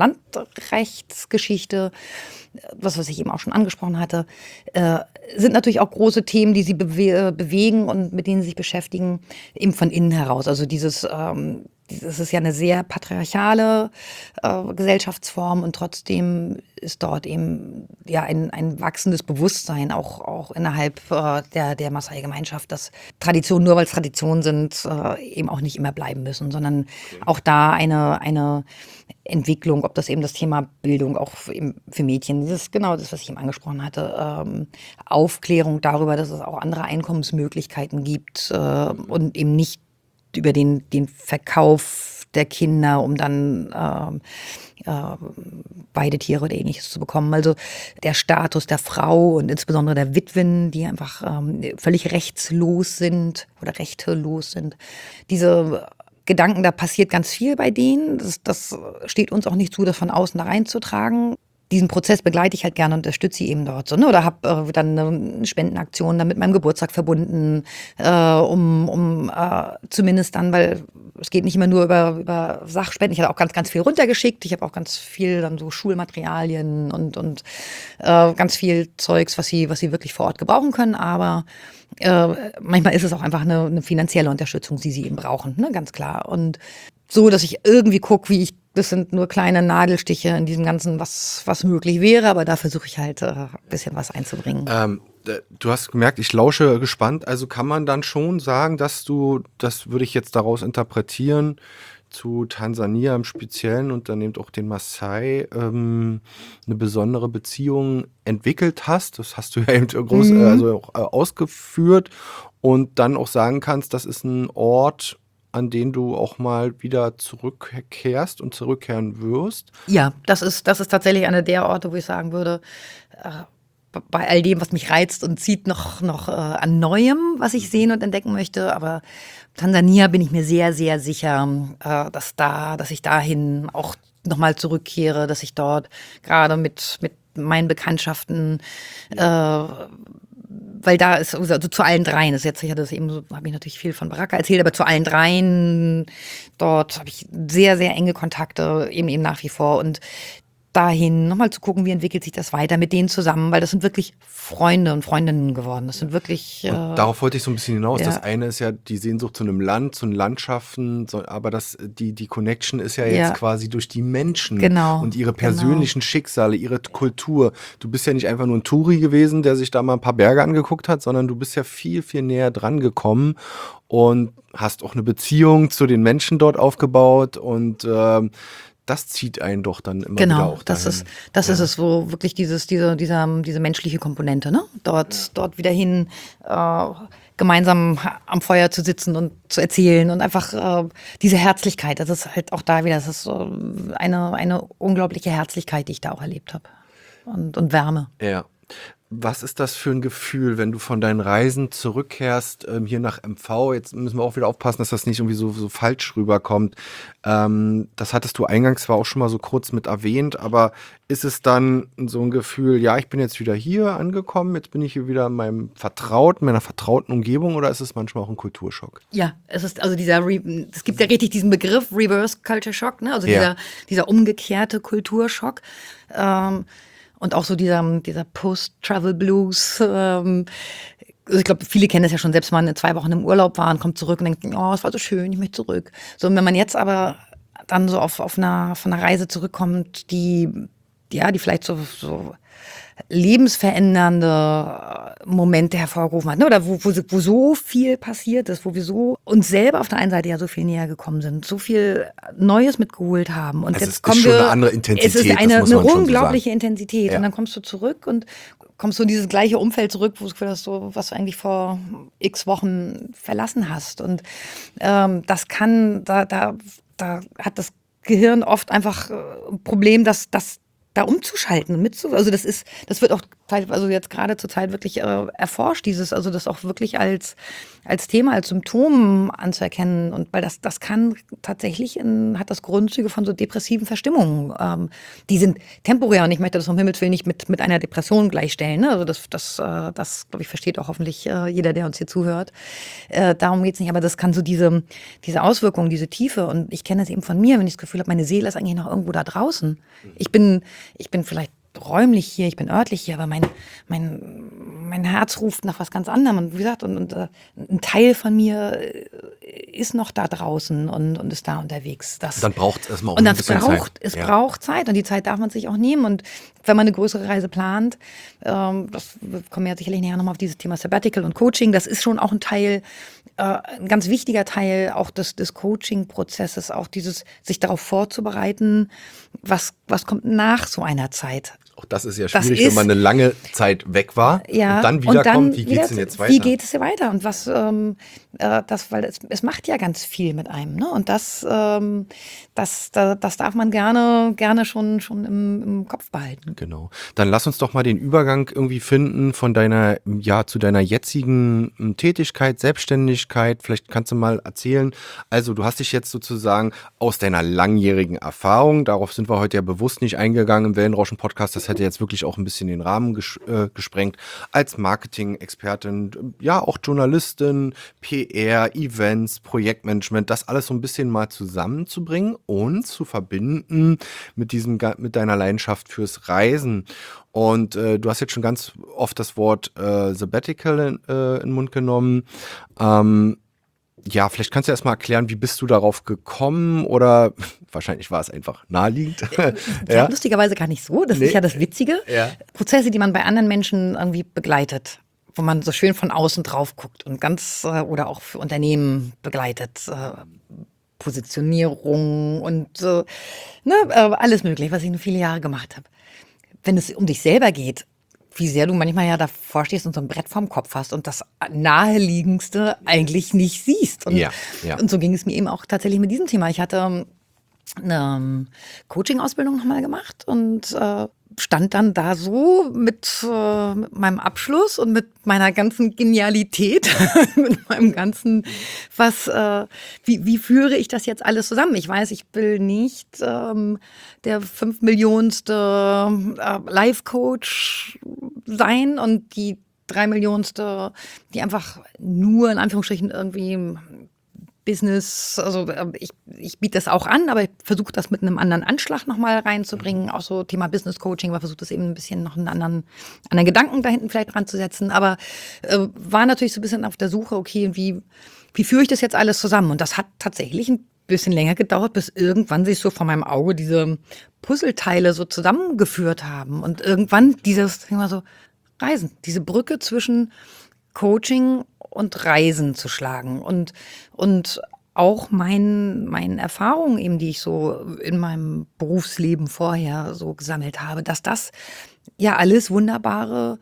Landrechtsgeschichte, was, was ich eben auch schon angesprochen hatte, äh, sind natürlich auch große Themen, die sie bewe bewegen und mit denen sie sich beschäftigen, eben von innen heraus. Also dieses, ähm, das ist ja eine sehr patriarchale äh, Gesellschaftsform und trotzdem ist dort eben ja ein, ein wachsendes Bewusstsein, auch, auch innerhalb äh, der, der Maasai-Gemeinschaft, dass Traditionen, nur weil es Traditionen sind, äh, eben auch nicht immer bleiben müssen, sondern okay. auch da eine, eine Entwicklung, ob das eben das Thema Bildung auch für, eben für Mädchen, das ist genau das, was ich eben angesprochen hatte, ähm, Aufklärung darüber, dass es auch andere Einkommensmöglichkeiten gibt äh, und eben nicht über den, den Verkauf der Kinder, um dann äh, äh, beide Tiere oder ähnliches zu bekommen. Also der Status der Frau und insbesondere der Witwen, die einfach ähm, völlig rechtslos sind oder rechtelos sind. Diese Gedanken, da passiert ganz viel bei denen. Das, das steht uns auch nicht zu, das von außen da reinzutragen. Diesen Prozess begleite ich halt gerne und unterstütze sie eben dort so, ne? Oder habe äh, dann eine Spendenaktion dann mit meinem Geburtstag verbunden, äh, um, um äh, zumindest dann, weil es geht nicht immer nur über, über Sachspenden. Ich habe auch ganz, ganz viel runtergeschickt. Ich habe auch ganz viel dann so Schulmaterialien und, und äh, ganz viel Zeugs, was sie, was sie wirklich vor Ort gebrauchen können. Aber äh, manchmal ist es auch einfach eine, eine finanzielle Unterstützung, die sie eben brauchen, ne? Ganz klar. Und so, dass ich irgendwie gucke, wie ich, das sind nur kleine Nadelstiche in diesem Ganzen, was, was möglich wäre, aber da versuche ich halt äh, ein bisschen was einzubringen. Ähm, du hast gemerkt, ich lausche gespannt, also kann man dann schon sagen, dass du, das würde ich jetzt daraus interpretieren, zu Tansania im Speziellen und dann eben auch den Maasai ähm, eine besondere Beziehung entwickelt hast. Das hast du ja eben groß, Mhm. äh, also auch äh, ausgeführt und dann auch sagen kannst, das ist ein Ort, an den du auch mal wieder zurückkehrst und zurückkehren wirst? Ja, das ist, das ist tatsächlich einer der Orte, wo ich sagen würde, äh, bei all dem, was mich reizt und zieht, noch, noch äh, an Neuem, was ich sehen und entdecken möchte. Aber Tansania bin ich mir sehr, sehr sicher, äh, dass da, dass ich dahin auch nochmal zurückkehre, dass ich dort gerade mit, mit meinen Bekanntschaften äh, weil da ist, also zu allen dreien, das ist jetzt, ich hatte das eben so, habe ich natürlich viel von Baraka erzählt, aber zu allen dreien, dort habe ich sehr, sehr enge Kontakte, eben eben nach wie vor. Und dahin, nochmal zu gucken, wie entwickelt sich das weiter mit denen zusammen, weil das sind wirklich Freunde und Freundinnen geworden. Das sind wirklich. Und äh, darauf wollte ich so ein bisschen hinaus. ja. Das eine ist ja die Sehnsucht zu einem Land, zu den Landschaften, so, aber das, die, die Connection ist ja jetzt Ja. quasi durch die Menschen Genau, und ihre genau. persönlichen Schicksale, ihre Kultur. Du bist ja nicht einfach nur ein Touri gewesen, der sich da mal ein paar Berge angeguckt hat, sondern du bist ja viel, viel näher dran gekommen und hast auch eine Beziehung zu den Menschen dort aufgebaut und ähm, das zieht einen doch dann immer wieder Genau, auch das dahin. ist, das Ja. ist es, wo wirklich dieses, diese, dieser, diese menschliche Komponente, ne? Dort, dort wieder hin, äh, gemeinsam am Feuer zu sitzen und zu erzählen und einfach äh, diese Herzlichkeit, das ist halt auch da wieder, das ist so eine, eine unglaubliche Herzlichkeit, die ich da auch erlebt habe. Und, und Wärme. Ja. Was ist das für ein Gefühl, wenn du von deinen Reisen zurückkehrst, ähm, hier nach M V? Jetzt müssen wir auch wieder aufpassen, dass das nicht irgendwie so, so falsch rüberkommt. Ähm, das hattest du eingangs zwar auch schon mal so kurz mit erwähnt, aber ist es dann so ein Gefühl, ja, ich bin jetzt wieder hier angekommen, jetzt bin ich hier wieder in meinem vertrauten, meiner vertrauten Umgebung, oder ist es manchmal auch ein Kulturschock? Ja, es ist also dieser, Re- es gibt ja richtig diesen Begriff Reverse Culture Shock, ne? Also Ja. dieser, dieser umgekehrte Kulturschock. Ähm, und auch so dieser, dieser Post-Travel Blues. Ähm, also ich glaube, viele kennen das ja schon, selbst wenn man zwei Wochen im Urlaub war und kommt zurück und denkt, oh, es war so schön, ich möchte zurück. So, und wenn man jetzt aber dann so auf, auf einer, von einer Reise zurückkommt, die, ja, die vielleicht so, so lebensverändernde Momente hervorgerufen hat, ne? Oder wo, wo, wo so viel passiert ist, wo wir so uns selber auf der einen Seite ja so viel näher gekommen sind, so viel Neues mitgeholt haben. Und Also jetzt es ist kommen schon wir, eine andere Intensität, es ist das eine, muss eine man schon so unglaubliche sagen. Intensität. Ja. Und dann kommst du zurück und kommst du in dieses gleiche Umfeld zurück, wo du das Gefühl hast, so, was du eigentlich vor x Wochen verlassen hast. Und ähm, das kann, da, da, da hat das Gehirn oft einfach äh, ein Problem, dass das da umzuschalten und mitzu, also das ist, das wird auch also jetzt gerade zur Zeit wirklich äh, erforscht, dieses, also das auch wirklich als als Thema, als Symptom anzuerkennen, und weil das das kann tatsächlich in, hat das Grundzüge von so depressiven Verstimmungen. Ähm, die sind temporär, und ich möchte das um Himmels Willen nicht mit mit einer Depression gleichstellen. Ne? Also das das äh, das glaube ich versteht auch hoffentlich äh, jeder, der uns hier zuhört. Äh, darum geht's nicht, aber das kann so diese diese Auswirkungen, diese Tiefe, und ich kenne es eben von mir, wenn ich das Gefühl habe, meine Seele ist eigentlich noch irgendwo da draußen. Ich bin ich bin vielleicht räumlich hier, ich bin örtlich hier, aber mein, mein, mein Herz ruft nach was ganz anderem. Und wie gesagt, und, und äh, ein Teil von mir äh, ist noch da draußen und, und ist da unterwegs. Das, Dann braucht es erstmal auch und ein das bisschen braucht, Zeit. es Ja. braucht Zeit, und die Zeit darf man sich auch nehmen. Und wenn man eine größere Reise plant, ähm, das wir kommen ja sicherlich nachher nochmal auf dieses Thema Sabbatical und Coaching, das ist schon auch ein Teil, äh, ein ganz wichtiger Teil auch des, des Coaching-Prozesses, auch dieses, sich darauf vorzubereiten, was, was kommt nach so einer Zeit. Auch das ist ja Das schwierig, ist- wenn man eine lange Zeit weg war Ja, und dann und wiederkommt. Wie wieder- geht's denn jetzt weiter? Wie geht es hier weiter? Und was, ähm, äh, das, weil es, es macht ja ganz viel mit einem, ne? Und das, ähm, das, da, das darf man gerne, gerne schon, schon im, im Kopf behalten. Genau. Dann lass uns doch mal den Übergang irgendwie finden von deiner, ja, zu deiner jetzigen ähm, Tätigkeit, Selbstständigkeit. Vielleicht kannst du mal erzählen. Also, du hast dich jetzt sozusagen aus deiner langjährigen Erfahrung, darauf sind wir heute ja bewusst nicht eingegangen im Wellenrauschen-Podcast, das hätte jetzt wirklich auch ein bisschen den Rahmen ges äh, gesprengt, als Marketing-Expertin, ja, auch Journalistin, P R, Events, Projektmanagement, das alles so ein bisschen mal zusammenzubringen und zu verbinden mit diesem, ga- mit deiner Leidenschaft fürs Reisen. Und äh, du hast jetzt schon ganz oft das Wort äh, Sabbatical in, äh, in den Mund genommen. Ähm, ja, vielleicht kannst du erst mal erklären, wie bist du darauf gekommen, oder wahrscheinlich war es einfach naheliegend. Ja, lustigerweise gar nicht so. Das Nee. ist ja das Witzige. Ja. Prozesse, die man bei anderen Menschen irgendwie begleitet, wo man so schön von außen drauf guckt und ganz, äh, oder auch für Unternehmen begleitet. Äh, Positionierung und äh, ne, äh, alles mögliche, was ich nur viele Jahre gemacht habe. Wenn es um dich selber geht, wie sehr du manchmal ja davor stehst und so ein Brett vorm Kopf hast und das Naheliegendste eigentlich nicht siehst. Und, Ja, ja. und so ging es mir eben auch tatsächlich mit diesem Thema. Ich hatte ähm, eine ähm, Coaching-Ausbildung nochmal gemacht und äh, stand dann da so mit, äh, mit meinem Abschluss und mit meiner ganzen Genialität, mit meinem ganzen, was, äh, wie, wie führe ich das jetzt alles zusammen? Ich weiß, ich will nicht ähm, der fünf Millionenste äh, Life-Coach sein und die drei Millionenste, die einfach nur in Anführungsstrichen irgendwie Business, also ich, ich biete das auch an, aber ich versuche das mit einem anderen Anschlag nochmal reinzubringen. Auch so Thema Business Coaching, aber versuche das eben ein bisschen noch einen anderen, anderen Gedanken da hinten vielleicht dran zu setzen. Aber äh, war natürlich so ein bisschen auf der Suche, okay, wie, wie führe ich das jetzt alles zusammen? Und das hat tatsächlich ein bisschen länger gedauert, bis irgendwann sich so vor meinem Auge diese Puzzleteile so zusammengeführt haben. Und irgendwann dieses, immer so, Reisen, diese Brücke zwischen Coaching und Reisen zu schlagen und, und auch mein, meinen Erfahrungen eben, die ich so in meinem Berufsleben vorher so gesammelt habe, dass das ja alles wunderbare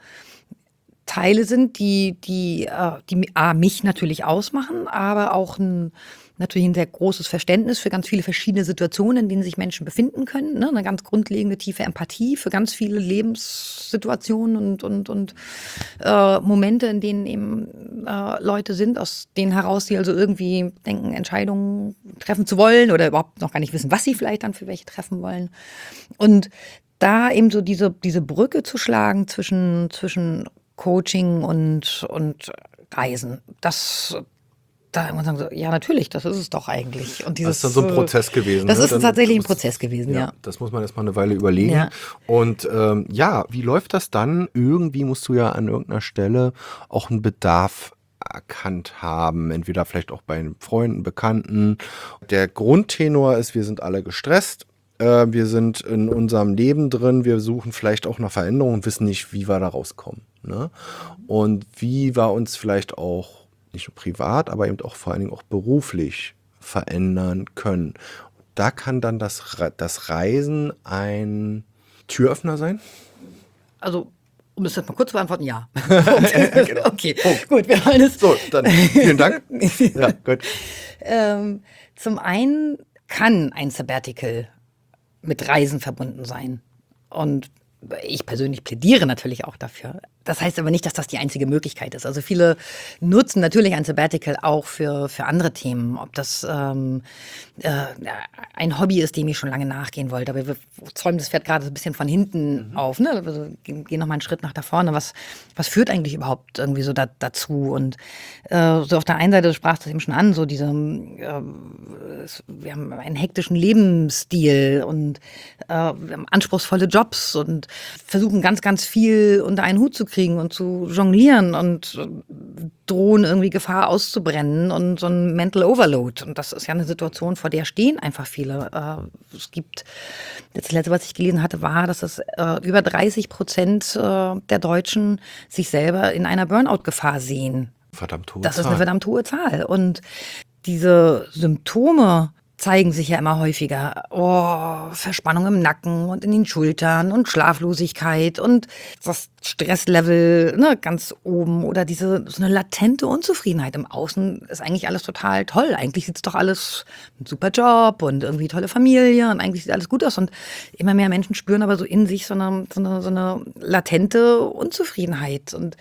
Teile sind, die, die, äh, die A, mich natürlich ausmachen, aber auch ein, natürlich ein sehr großes Verständnis für ganz viele verschiedene Situationen, in denen sich Menschen befinden können. Ne? Eine ganz grundlegende, tiefe Empathie für ganz viele Lebenssituationen und, und, und äh, Momente, in denen eben äh, Leute sind, aus denen heraus sie also irgendwie denken, Entscheidungen treffen zu wollen oder überhaupt noch gar nicht wissen, was sie vielleicht dann für welche treffen wollen. Und da eben so diese, diese Brücke zu schlagen zwischen, zwischen Coaching und, und Reisen, das da irgendwann sagen so, ja natürlich, das ist es doch eigentlich. Und dieses, das ist dann so ein Prozess gewesen. Das ne? ist dann, tatsächlich ein Prozess gewesen, ja. ja. Das muss man erstmal eine Weile überlegen. Ja. Und ähm, ja, wie läuft das dann? Irgendwie musst du ja an irgendeiner Stelle auch einen Bedarf erkannt haben, entweder vielleicht auch bei Freunden, Bekannten. Der Grundtenor ist, wir sind alle gestresst. Wir sind in unserem Leben drin, wir suchen vielleicht auch nach Veränderung und wissen nicht, wie wir da rauskommen. Ne? Und wie wir uns vielleicht auch nicht nur privat, aber eben auch vor allen Dingen auch beruflich verändern können. Da kann dann das, das Reisen ein Türöffner sein? Also, um das jetzt mal kurz zu beantworten, ja. genau. Okay, Punkt. Gut, wir wollen es. So, dann vielen Dank. ja, gut. Ähm, zum einen kann ein Sabbatical mit Reisen verbunden sein. Und ich persönlich plädiere natürlich auch dafür. Das heißt aber nicht, dass das die einzige Möglichkeit ist. Also viele nutzen natürlich ein Sabbatical auch für, für andere Themen. Ob das ähm, äh, ein Hobby ist, dem ich schon lange nachgehen wollte. Aber wir zäumen das Pferd gerade so ein bisschen von hinten mhm. auf. Ne? Also gehen, gehen noch mal einen Schritt nach da vorne. Was, was führt eigentlich überhaupt irgendwie so da, dazu? Und äh, so auf der einen Seite, du sprachst das eben schon an, so diese, äh, wir haben einen hektischen Lebensstil und äh, wir haben anspruchsvolle Jobs und versuchen ganz, ganz viel unter einen Hut zu kriegen und zu jonglieren und drohen irgendwie Gefahr auszubrennen und so ein Mental Overload. Und das ist ja eine Situation, vor der stehen einfach viele. Äh, es gibt, das letzte, was ich gelesen hatte, war, dass es äh, über dreißig Prozent äh, der Deutschen sich selber in einer Burnout-Gefahr sehen. Verdammt hohe Das Zahl. ist eine verdammt hohe Zahl. Und diese Symptome zeigen sich ja immer häufiger. Oh, Verspannung im Nacken und in den Schultern und Schlaflosigkeit und das Stresslevel ne, ganz oben oder diese so eine latente Unzufriedenheit. Im Außen ist eigentlich alles total toll. Eigentlich sieht's doch alles ein super Job und irgendwie tolle Familie und eigentlich sieht alles gut aus. Und immer mehr Menschen spüren aber so in sich so eine, so eine, so eine latente Unzufriedenheit. Und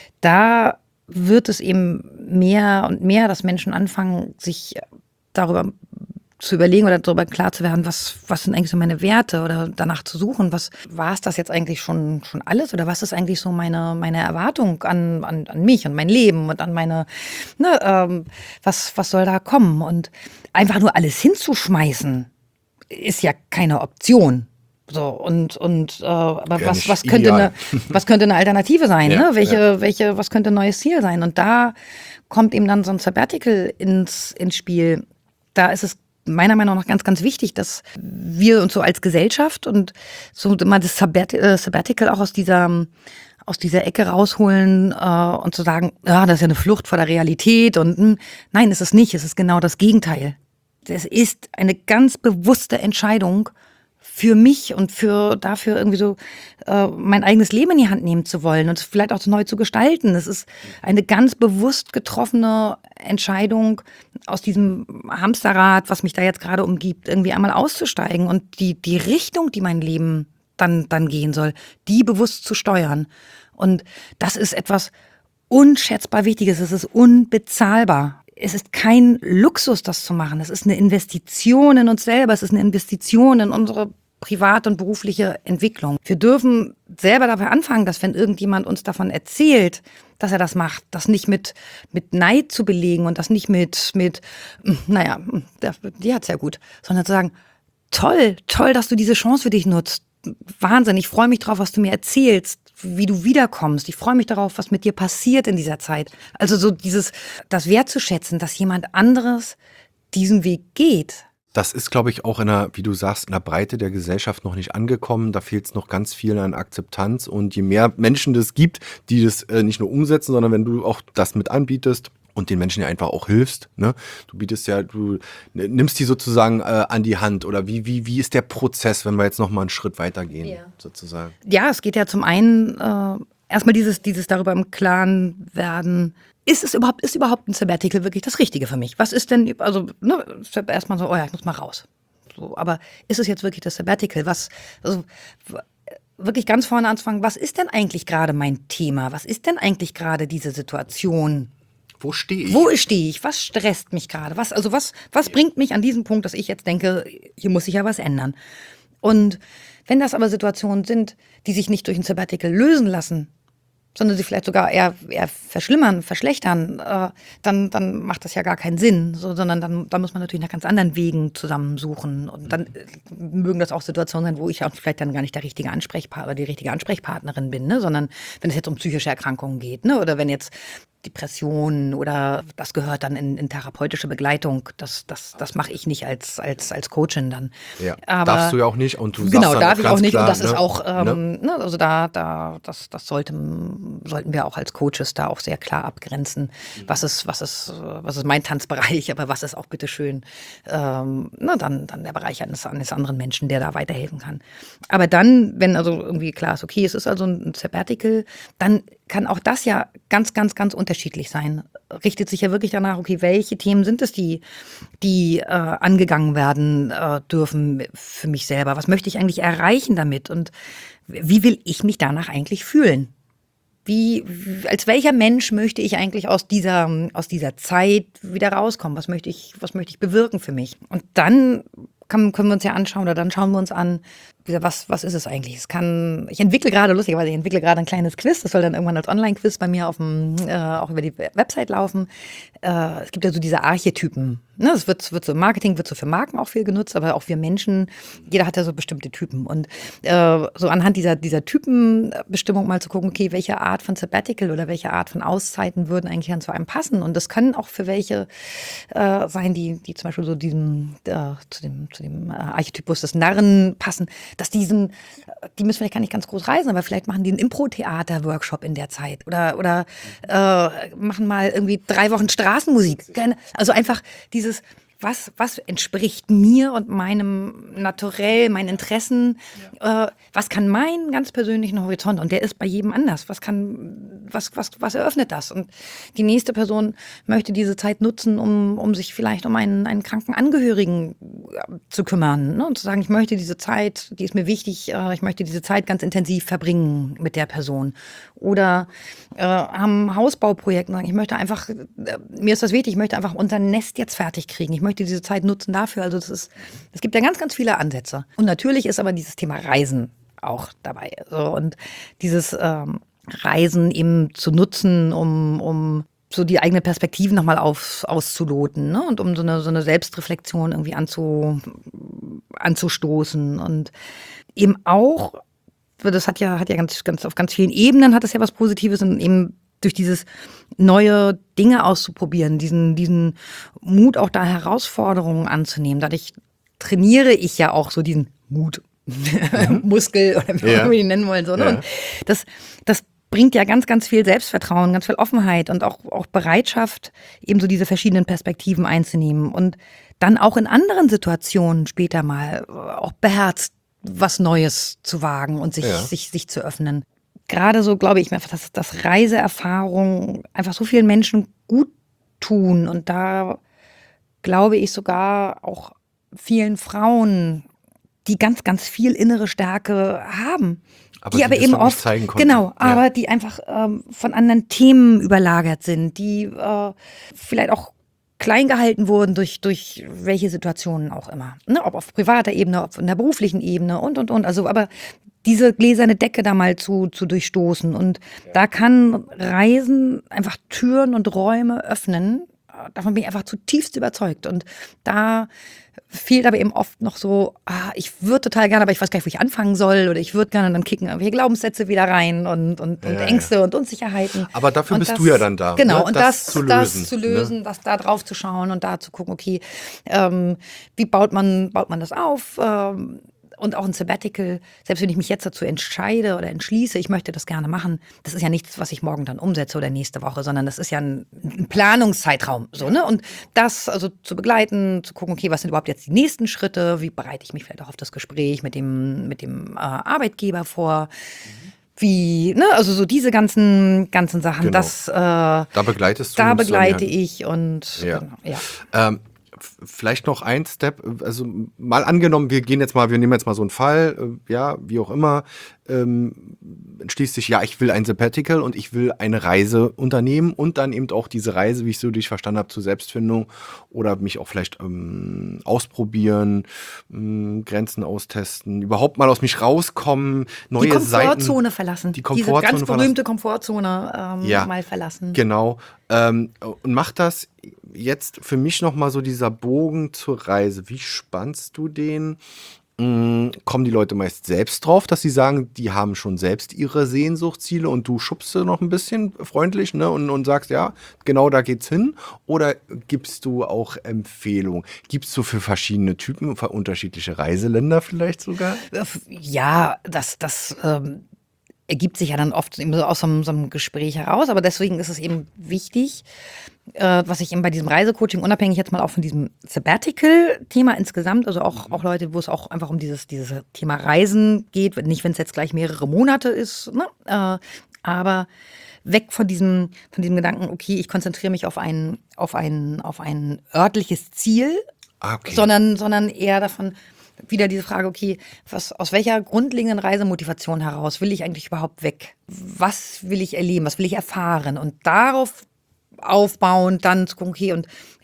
da wird es eben mehr und mehr, dass Menschen anfangen, sich darüber zu überlegen oder darüber klar zu werden, was, was sind eigentlich so meine Werte oder danach zu suchen, was war es das jetzt eigentlich schon, schon alles oder was ist eigentlich so meine, meine Erwartung an, an, an mich und mein Leben und an meine, ne, ähm, was, was soll da kommen? Und einfach nur alles hinzuschmeißen, ist ja keine Option. So, und, und, äh, aber ja, was, was könnte eine, was könnte eine Alternative sein, ja, ne? Welche, ja. welche, was könnte ein neues Ziel sein? Und da kommt eben dann so ein Sabbatical ins, ins Spiel. Da ist es meiner Meinung nach ganz, ganz wichtig, dass wir uns so als Gesellschaft und so mal das Sabbat, äh, Sabbatical auch aus dieser, aus dieser Ecke rausholen äh, und zu sagen, ja, das ist ja eine Flucht vor der Realität und mh, nein, ist es nicht, es ist genau das Gegenteil. Es ist eine ganz bewusste Entscheidung für mich und für dafür irgendwie so äh, mein eigenes Leben in die Hand nehmen zu wollen und es vielleicht auch neu zu gestalten. Es ist eine ganz bewusst getroffene Entscheidung, aus diesem Hamsterrad, was mich da jetzt gerade umgibt, irgendwie einmal auszusteigen und die, die Richtung, die mein Leben dann, dann gehen soll, die bewusst zu steuern. Und das ist etwas unschätzbar Wichtiges. Es ist unbezahlbar. Es ist kein Luxus, das zu machen. Es ist eine Investition in uns selber. Es ist eine Investition in unsere private und berufliche Entwicklung. Wir dürfen selber dabei anfangen, dass wenn irgendjemand uns davon erzählt, dass er das macht, das nicht mit, mit Neid zu belegen und das nicht mit, mit naja, die hat's ja gut, sondern zu sagen, toll, toll, dass du diese Chance für dich nutzt. Wahnsinn, ich freue mich drauf, was du mir erzählst, wie du wiederkommst. Ich freue mich darauf, was mit dir passiert in dieser Zeit. Also so dieses, das wertzuschätzen, dass jemand anderes diesen Weg geht. Das ist, glaube ich, auch in der, wie du sagst, in der Breite der Gesellschaft noch nicht angekommen. Da fehlt es noch ganz viel an Akzeptanz. Und je mehr Menschen das gibt, die das äh, nicht nur umsetzen, sondern wenn du auch das mit anbietest und den Menschen ja einfach auch hilfst, ne? Du bietest ja, du nimmst die sozusagen äh, an die Hand. Oder wie, wie, wie ist der Prozess, wenn wir jetzt noch mal einen Schritt weitergehen, ja. sozusagen? Ja, es geht ja zum einen äh, erstmal dieses, dieses darüber im Klaren werden. Ist es überhaupt, ist überhaupt ein Sabbatical wirklich das Richtige für mich? Was ist denn, also, ne, erstmal so, oh ja, ich muss mal raus. So, aber ist es jetzt wirklich das Sabbatical? Was, also, wirklich ganz vorne anzufangen, was ist denn eigentlich gerade mein Thema? Was ist denn eigentlich gerade diese Situation? Wo stehe ich? Wo stehe ich? Was stresst mich gerade? Was, also was, was bringt mich an diesen Punkt, dass ich jetzt denke, hier muss sich ja was ändern? Und wenn das aber Situationen sind, die sich nicht durch ein Sabbatical lösen lassen, sondern sie vielleicht sogar eher, eher verschlimmern, verschlechtern, äh, dann, dann macht das ja gar keinen Sinn. So, sondern dann, dann muss man natürlich nach ganz anderen Wegen zusammensuchen. Und dann äh, mögen das auch Situationen sein, wo ich auch vielleicht dann gar nicht der richtige Ansprechpartner, die richtige Ansprechpartnerin bin, ne? Sondern wenn es jetzt um psychische Erkrankungen geht, ne? Oder wenn jetzt Depressionen oder das gehört dann in, in therapeutische Begleitung. Das, das, das mache ich nicht als, als, als Coachin dann. Ja, aber darfst du ja auch nicht. Und du genau, sagst dann darf auch ich ganz auch nicht. klar, Und das ne? ist auch, ähm, ne? ne? also da, da, das, das sollte, sollten wir auch als Coaches da auch sehr klar abgrenzen. Was ist, was ist, was ist mein Tanzbereich, aber was ist auch bitteschön, ähm, na, dann, dann der Bereich eines, eines anderen Menschen, der da weiterhelfen kann. Aber dann, wenn also irgendwie klar ist, okay, es ist also ein Sabbatical, dann kann auch das ja ganz, ganz, ganz unterschiedlich sein. Richtet sich ja wirklich danach, okay, welche Themen sind es, die, die äh, angegangen werden äh, dürfen für mich selber? Was möchte ich eigentlich erreichen damit? Und wie will ich mich danach eigentlich fühlen? Wie, als welcher Mensch möchte ich eigentlich aus dieser, aus dieser Zeit wieder rauskommen? Was möchte ich, was möchte ich bewirken für mich? Und dann kann, können wir uns ja anschauen, oder dann schauen wir uns an, was, was ist es eigentlich? Es kann, ich entwickle gerade, lustigerweise, ich entwickle gerade ein kleines Quiz, das soll dann irgendwann als Online-Quiz bei mir auf dem, äh, auch über die Website laufen. Äh, es gibt ja so diese Archetypen. Ne? Das wird, wird so, Marketing wird so für Marken auch viel genutzt, aber auch wir Menschen, jeder hat ja so bestimmte Typen. Und äh, so anhand dieser, dieser Typenbestimmung mal zu gucken, okay, welche Art von Sabbatical oder welche Art von Auszeiten würden eigentlich dann zu einem passen? Und das können auch für welche äh, sein, die, die zum Beispiel so diesem, äh, zu dem, zu dem äh, Archetypus des Narren passen, dass diesen, die müssen vielleicht gar nicht ganz groß reisen, aber vielleicht machen die einen Impro-Theater-Workshop in der Zeit oder, oder äh, machen mal irgendwie drei Wochen Straßenmusik. Also einfach dieses, was, was entspricht mir und meinem Naturell, meinen Interessen, ja. äh, was kann meinen ganz persönlichen Horizont, und der ist bei jedem anders, was kann, was, was, was eröffnet das? Und die nächste Person möchte diese Zeit nutzen, um, um sich vielleicht um einen, einen kranken Angehörigen zu kümmern, ne? Und zu sagen, ich möchte diese Zeit, die ist mir wichtig, äh, ich möchte diese Zeit ganz intensiv verbringen mit der Person. Oder äh, haben Hausbauprojekte, sagen, ich möchte einfach, äh, mir ist das wichtig, ich möchte einfach unser Nest jetzt fertig kriegen, ich möchte diese Zeit nutzen dafür. Also das ist, es gibt ja ganz, ganz viele Ansätze. Und natürlich ist aber dieses Thema Reisen auch dabei. So, und dieses ähm, Reisen eben zu nutzen, um, um so die eigene Perspektive nochmal auf, auszuloten, ne? Und um so eine, so eine Selbstreflexion irgendwie anzu, anzustoßen. Und eben auch, das hat ja, hat ja ganz, ganz, auf ganz vielen Ebenen hat es ja was Positives, und eben durch dieses neue Dinge auszuprobieren, diesen, diesen Mut auch da Herausforderungen anzunehmen. Dadurch trainiere ich ja auch so diesen Mut, mhm. Muskel oder wie ja. wir ihn nennen wollen. So, ne? Ja. Und das, das bringt ja ganz, ganz viel Selbstvertrauen, ganz viel Offenheit und auch, auch Bereitschaft, eben so diese verschiedenen Perspektiven einzunehmen und dann auch in anderen Situationen später mal auch beherzt was Neues zu wagen und sich, ja. sich, sich zu öffnen. Gerade so glaube ich mir einfach, dass, dass Reiseerfahrungen einfach so vielen Menschen gut tun, und da glaube ich sogar auch vielen Frauen, die ganz, ganz viel innere Stärke haben. Aber die aber eben oft zeigen konnten. Genau, ja. aber die einfach ähm, von anderen Themen überlagert sind, die äh, vielleicht auch klein gehalten wurden durch, durch welche Situationen auch immer. Ne? Ob auf privater Ebene, ob in der beruflichen Ebene und, und, und. Also, aber diese gläserne Decke da mal zu, zu durchstoßen. Und ja. da kann Reisen einfach Türen und Räume öffnen. Davon bin ich einfach zutiefst überzeugt. Und da fehlt aber eben oft noch so, ah, ich würde total gerne, aber ich weiß gar nicht, wo ich anfangen soll. Oder ich würde gerne, und dann kicken irgendwelche Glaubenssätze wieder rein und, und, und ja, Ängste ja. und Unsicherheiten. Aber dafür und bist das, du ja dann da. Genau, ne? und das, das, zu lösen, das zu lösen, ne? das da drauf zu schauen und da zu gucken, okay, ähm, wie baut man, baut man das auf? Ähm, Und auch ein Sabbatical, selbst wenn ich mich jetzt dazu entscheide oder entschließe, ich möchte das gerne machen, das ist ja nichts, was ich morgen dann umsetze oder nächste Woche, sondern das ist ja ein, ein Planungszeitraum. So, ne? Und das also zu begleiten, zu gucken, okay, was sind überhaupt jetzt die nächsten Schritte, wie bereite ich mich vielleicht auch auf das Gespräch mit dem, mit dem äh, Arbeitgeber vor, wie, ne, also so diese ganzen, ganzen Sachen, Genau. das äh, da begleitest du da uns, begleite Sonja. ich und ja. Genau, ja. Ähm, Vielleicht noch ein Step, also mal angenommen, wir gehen jetzt mal, wir nehmen jetzt mal so einen Fall, äh, ja, wie auch immer, ähm, entschließt sich, ja, ich will ein Sabbatical und ich will eine Reise unternehmen und dann eben auch diese Reise, wie ich so dich verstanden habe, zur Selbstfindung oder mich auch vielleicht ähm, ausprobieren, ähm, Grenzen austesten, überhaupt mal aus mich rauskommen, neue Die Komfortzone Seiten, verlassen. Die Komfortzone Diese ganz berühmte verlassen. Komfortzone ähm, ja, mal verlassen. Genau. Ähm, und mach das jetzt für mich nochmal so dieser Bogen zur Reise. Wie spannst du den? Mm, kommen die Leute meist selbst drauf, dass sie sagen, die haben schon selbst ihre Sehnsuchtsziele und du schubst sie noch ein bisschen freundlich, ne, und, und sagst, ja, genau da geht's hin? Oder gibst du auch Empfehlungen? Gibst du für verschiedene Typen, für unterschiedliche Reiseländer vielleicht sogar? Ja, das, das ähm, ergibt sich ja dann oft eben so aus so einem, so einem Gespräch heraus, aber deswegen ist es eben wichtig, äh, was ich eben bei diesem Reisecoaching, unabhängig jetzt mal auch von diesem Sabbatical-Thema insgesamt, also auch, auch Leute, wo es auch einfach um dieses, dieses Thema Reisen geht, nicht wenn es jetzt gleich mehrere Monate ist, ne? äh, aber weg von diesem, von diesem Gedanken, okay, ich konzentriere mich auf ein, auf ein, auf ein örtliches Ziel, okay. sondern, sondern eher davon, wieder diese Frage, okay, was, aus welcher grundlegenden Reisemotivation heraus will ich eigentlich überhaupt weg? Was will ich erleben? Was will ich erfahren? Und darauf aufbauend dann zu gucken, okay, und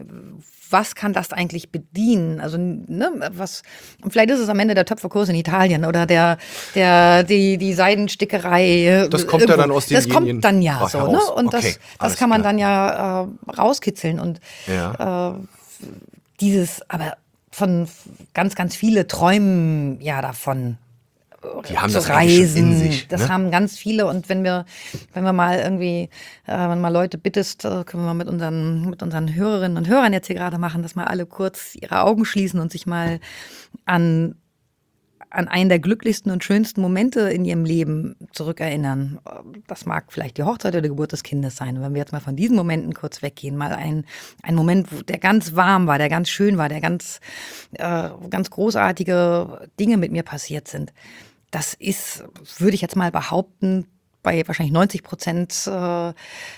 was kann das eigentlich bedienen? Also, ne, was, und vielleicht ist es am Ende der Töpferkurs in Italien oder der, der, die, die Seidenstickerei. Das kommt ja dann aus den Das kommt dann ja so, ne? Und okay, das, das kann man klar. dann ja äh, rauskitzeln und ja. äh, dieses, aber von ganz, ganz viele träumen ja davon, die haben zu das reisen. In sich, das ne? haben ganz viele. Und wenn wir, wenn wir mal irgendwie, äh, wenn mal Leute bittest, äh, können wir mal mit unseren, mit unseren Hörerinnen und Hörern jetzt hier gerade machen, dass mal alle kurz ihre Augen schließen und sich mal an an einen der glücklichsten und schönsten Momente in ihrem Leben zurückerinnern. Das mag vielleicht die Hochzeit oder die Geburt des Kindes sein. Und wenn wir jetzt mal von diesen Momenten kurz weggehen, mal ein, ein Moment, wo der ganz warm war, der ganz schön war, der ganz, äh, ganz großartige Dinge mit mir passiert sind. Das ist, würde ich jetzt mal behaupten, bei wahrscheinlich neunzig Prozent äh,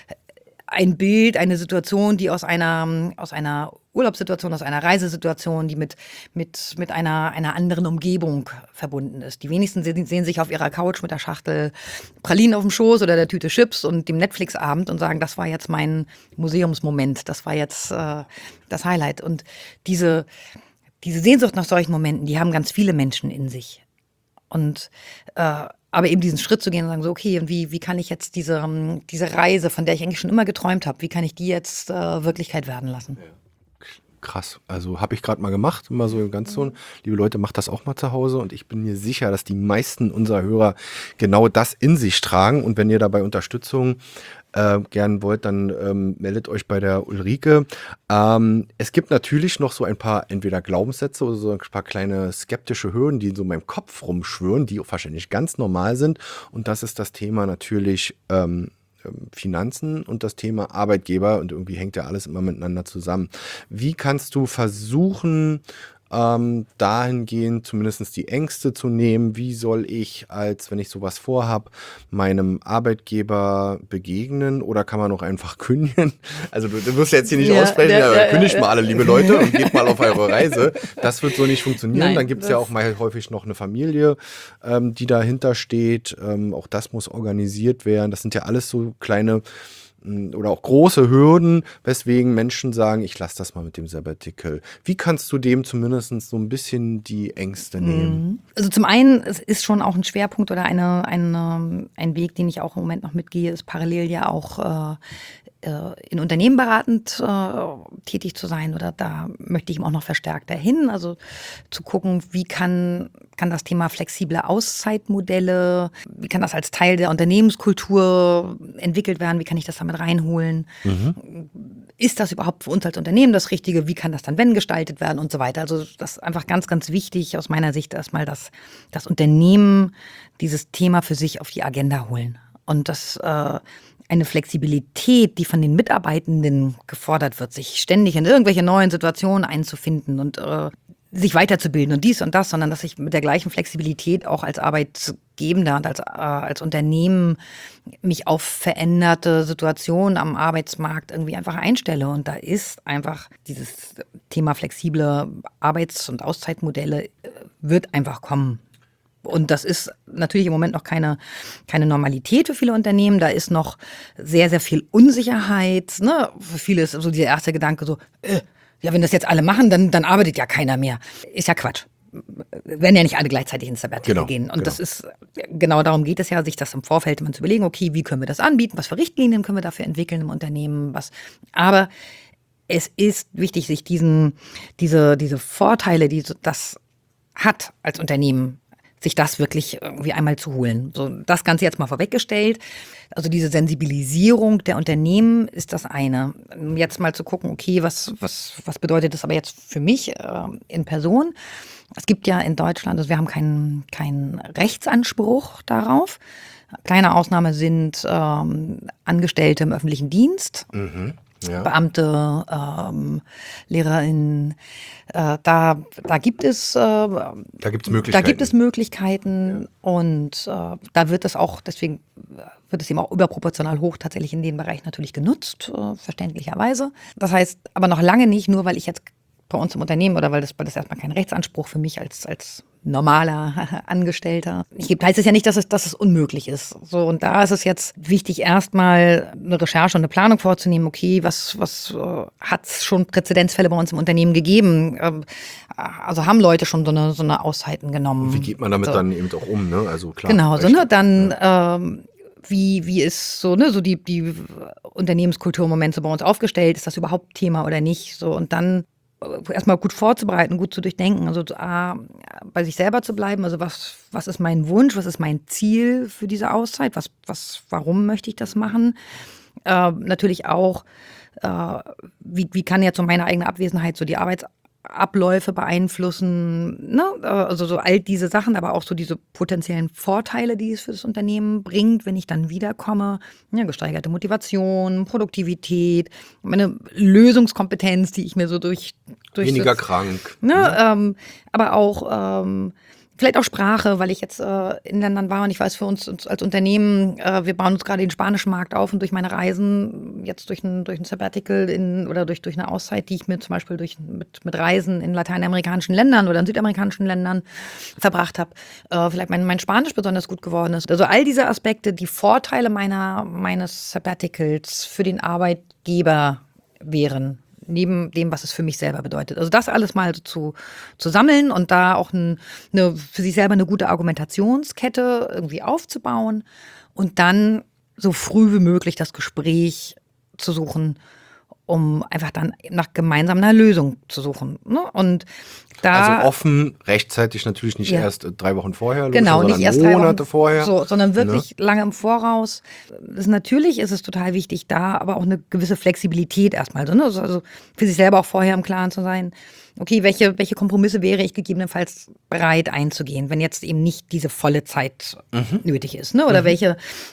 ein Bild, eine Situation, die aus einer, aus einer Urlaubssituation, aus einer Reisesituation, die mit, mit, mit einer, einer anderen Umgebung verbunden ist. Die wenigsten sehen, sehen sich auf ihrer Couch mit der Schachtel Pralinen auf dem Schoß oder der Tüte Chips und dem Netflix-Abend und sagen, das war jetzt mein Museumsmoment, das war jetzt äh, das Highlight. Und diese, diese Sehnsucht nach solchen Momenten, die haben ganz viele Menschen in sich. Und äh, aber eben diesen Schritt zu gehen und sagen, so okay, und wie, wie kann ich jetzt diese, diese Reise, von der ich eigentlich schon immer geträumt habe, wie kann ich die jetzt äh, Wirklichkeit werden lassen? Ja. Krass, also habe ich gerade mal gemacht, immer so ganz so, liebe Leute, macht das auch mal zu Hause und ich bin mir sicher, dass die meisten unserer Hörer genau das in sich tragen und wenn ihr dabei Unterstützung äh, gern wollt, dann ähm, meldet euch bei der Ulrike. Ähm, es gibt natürlich noch so ein paar entweder Glaubenssätze oder so ein paar kleine skeptische Hürden, die so in meinem Kopf rumschwören, die wahrscheinlich ganz normal sind und das ist das Thema natürlich ähm, Finanzen und das Thema Arbeitgeber und irgendwie hängt ja alles immer miteinander zusammen. Wie kannst du versuchen, ähm, dahingehend zumindest die Ängste zu nehmen? Wie soll ich, als wenn ich sowas vorhab, meinem Arbeitgeber begegnen oder kann man auch einfach kündigen? Also du, du wirst jetzt hier nicht ja, aussprechen, ja, aber ja, kündigt ja, mal alle, liebe Leute, und geht mal auf eure Reise. Das wird so nicht funktionieren. Nein, Dann gibt es ja auch mal häufig noch eine Familie, ähm, die dahinter steht. Ähm, auch das muss organisiert werden. Das sind ja alles so kleine oder auch große Hürden, weswegen Menschen sagen, ich lasse das mal mit dem Sabbatical. Wie kannst du dem zumindest so ein bisschen die Ängste nehmen? Also zum einen, es ist schon auch ein Schwerpunkt oder eine, eine, ein Weg, den ich auch im Moment noch mitgehe, ist parallel ja auch äh, in Unternehmen beratend äh, tätig zu sein, oder da möchte ich auch noch verstärkt dahin, also zu gucken, wie kann, kann das Thema flexible Auszeitmodelle, wie kann das als Teil der Unternehmenskultur entwickelt werden, wie kann ich das damit reinholen, mhm. Ist das überhaupt für uns als Unternehmen das Richtige, wie kann das dann wenn gestaltet werden und so weiter. Also das ist einfach ganz, ganz wichtig aus meiner Sicht erstmal, dass das Unternehmen dieses Thema für sich auf die Agenda holen und das äh, eine Flexibilität, die von den Mitarbeitenden gefordert wird, sich ständig in irgendwelche neuen Situationen einzufinden und äh, sich weiterzubilden und dies und das, sondern dass ich mit der gleichen Flexibilität auch als Arbeitgebender und als, äh, als Unternehmen mich auf veränderte Situationen am Arbeitsmarkt irgendwie einfach einstelle. Und da ist einfach dieses Thema flexible Arbeits- und Auszeitmodelle äh, wird einfach kommen. Und das ist natürlich im Moment noch keine, keine Normalität für viele Unternehmen. Da ist noch sehr, sehr viel Unsicherheit. Ne? Für viele ist so dieser erste Gedanke so, äh, ja, wenn das jetzt alle machen, dann, dann arbeitet ja keiner mehr. Ist ja Quatsch. Werden ja nicht alle gleichzeitig ins Sabbatical genau, gehen. Und genau. das ist, genau darum geht es ja, sich das im Vorfeld mal zu überlegen, okay, wie können wir das anbieten? Was für Richtlinien können wir dafür entwickeln im Unternehmen? Was, aber es ist wichtig, sich diesen, diese, diese Vorteile, die das hat als Unternehmen, sich das wirklich irgendwie einmal zu holen. So, das Ganze jetzt mal vorweggestellt. Also diese Sensibilisierung der Unternehmen ist das eine. Jetzt mal zu gucken, okay, was, was, was bedeutet das aber jetzt für mich äh, in Person? Es gibt ja in Deutschland, also wir haben keinen, keinen Rechtsanspruch darauf. Kleine Ausnahme sind ähm, Angestellte im öffentlichen Dienst. Mhm. Ja. Beamte, ähm, LehrerInnen, äh, da, da gibt es äh, da gibt's Möglichkeiten. Da gibt es Möglichkeiten ja. Und äh, da wird es auch, deswegen wird es eben auch überproportional hoch tatsächlich in dem Bereich natürlich genutzt, äh, verständlicherweise. Das heißt aber noch lange nicht, nur weil ich jetzt bei uns im Unternehmen oder weil das, weil das erstmal kein Rechtsanspruch für mich als, als normaler Angestellter gibt, heißt es ja nicht, dass es, dass es unmöglich ist. So, und da ist es jetzt wichtig, erstmal eine Recherche und eine Planung vorzunehmen. Okay, was, was äh, hat es schon Präzedenzfälle bei uns im Unternehmen gegeben? Ähm, also haben Leute schon so eine, so eine Auszeiten genommen. Wie geht man damit so. Dann eben auch um, ne? Also klar. Genau, so, ne, dann ja. ähm, Wie, wie ist so, ne, so die, die Unternehmenskultur im Moment so bei uns aufgestellt? Ist das überhaupt Thema oder nicht? So, und dann erstmal gut vorzubereiten, gut zu durchdenken, also A, bei sich selber zu bleiben, also was, was ist mein Wunsch, was ist mein Ziel für diese Auszeit, was, was, warum möchte ich das machen? Äh, natürlich auch, äh, wie, wie kann jetzt so meine eigene Abwesenheit so die Arbeitsabläufe beeinflussen, ne? Also so all diese Sachen, aber auch so diese potenziellen Vorteile, die es für das Unternehmen bringt, wenn ich dann wiederkomme. Ja, gesteigerte Motivation, Produktivität, meine Lösungskompetenz, die ich mir so durch... durch Weniger das, krank. Ne, ja. ähm, aber auch... Ähm, Vielleicht auch Sprache, weil ich jetzt äh, in Ländern war und ich weiß für uns, uns als Unternehmen, äh, wir bauen uns gerade den spanischen Markt auf und durch meine Reisen, jetzt durch ein, durch ein Sabbatical in, oder durch, durch eine Auszeit, die ich mir zum Beispiel durch, mit, mit Reisen in lateinamerikanischen Ländern oder in südamerikanischen Ländern verbracht habe, äh, vielleicht mein, mein Spanisch besonders gut geworden ist. Also all diese Aspekte, die Vorteile meiner, meines Sabbaticals für den Arbeitgeber wären. Neben dem, was es für mich selber bedeutet. Also das alles mal so zu, zu sammeln und da auch ein, eine, für sich selber eine gute Argumentationskette irgendwie aufzubauen und dann so früh wie möglich das Gespräch zu suchen, um einfach dann nach gemeinsam einer Lösung zu suchen. Ne? Und da, also offen, rechtzeitig natürlich nicht ja. erst drei Wochen vorher, los, genau, sondern nicht erst Monate drei Wochen, vorher. So, sondern wirklich ne? lange im Voraus. Das, natürlich ist es total wichtig, da aber auch eine gewisse Flexibilität erstmal. So, ne? Also für sich selber auch vorher im Klaren zu sein, okay, welche, welche Kompromisse wäre ich gegebenenfalls bereit einzugehen, wenn jetzt eben nicht diese volle Zeit mhm. nötig ist. Ne? Oder mhm. welche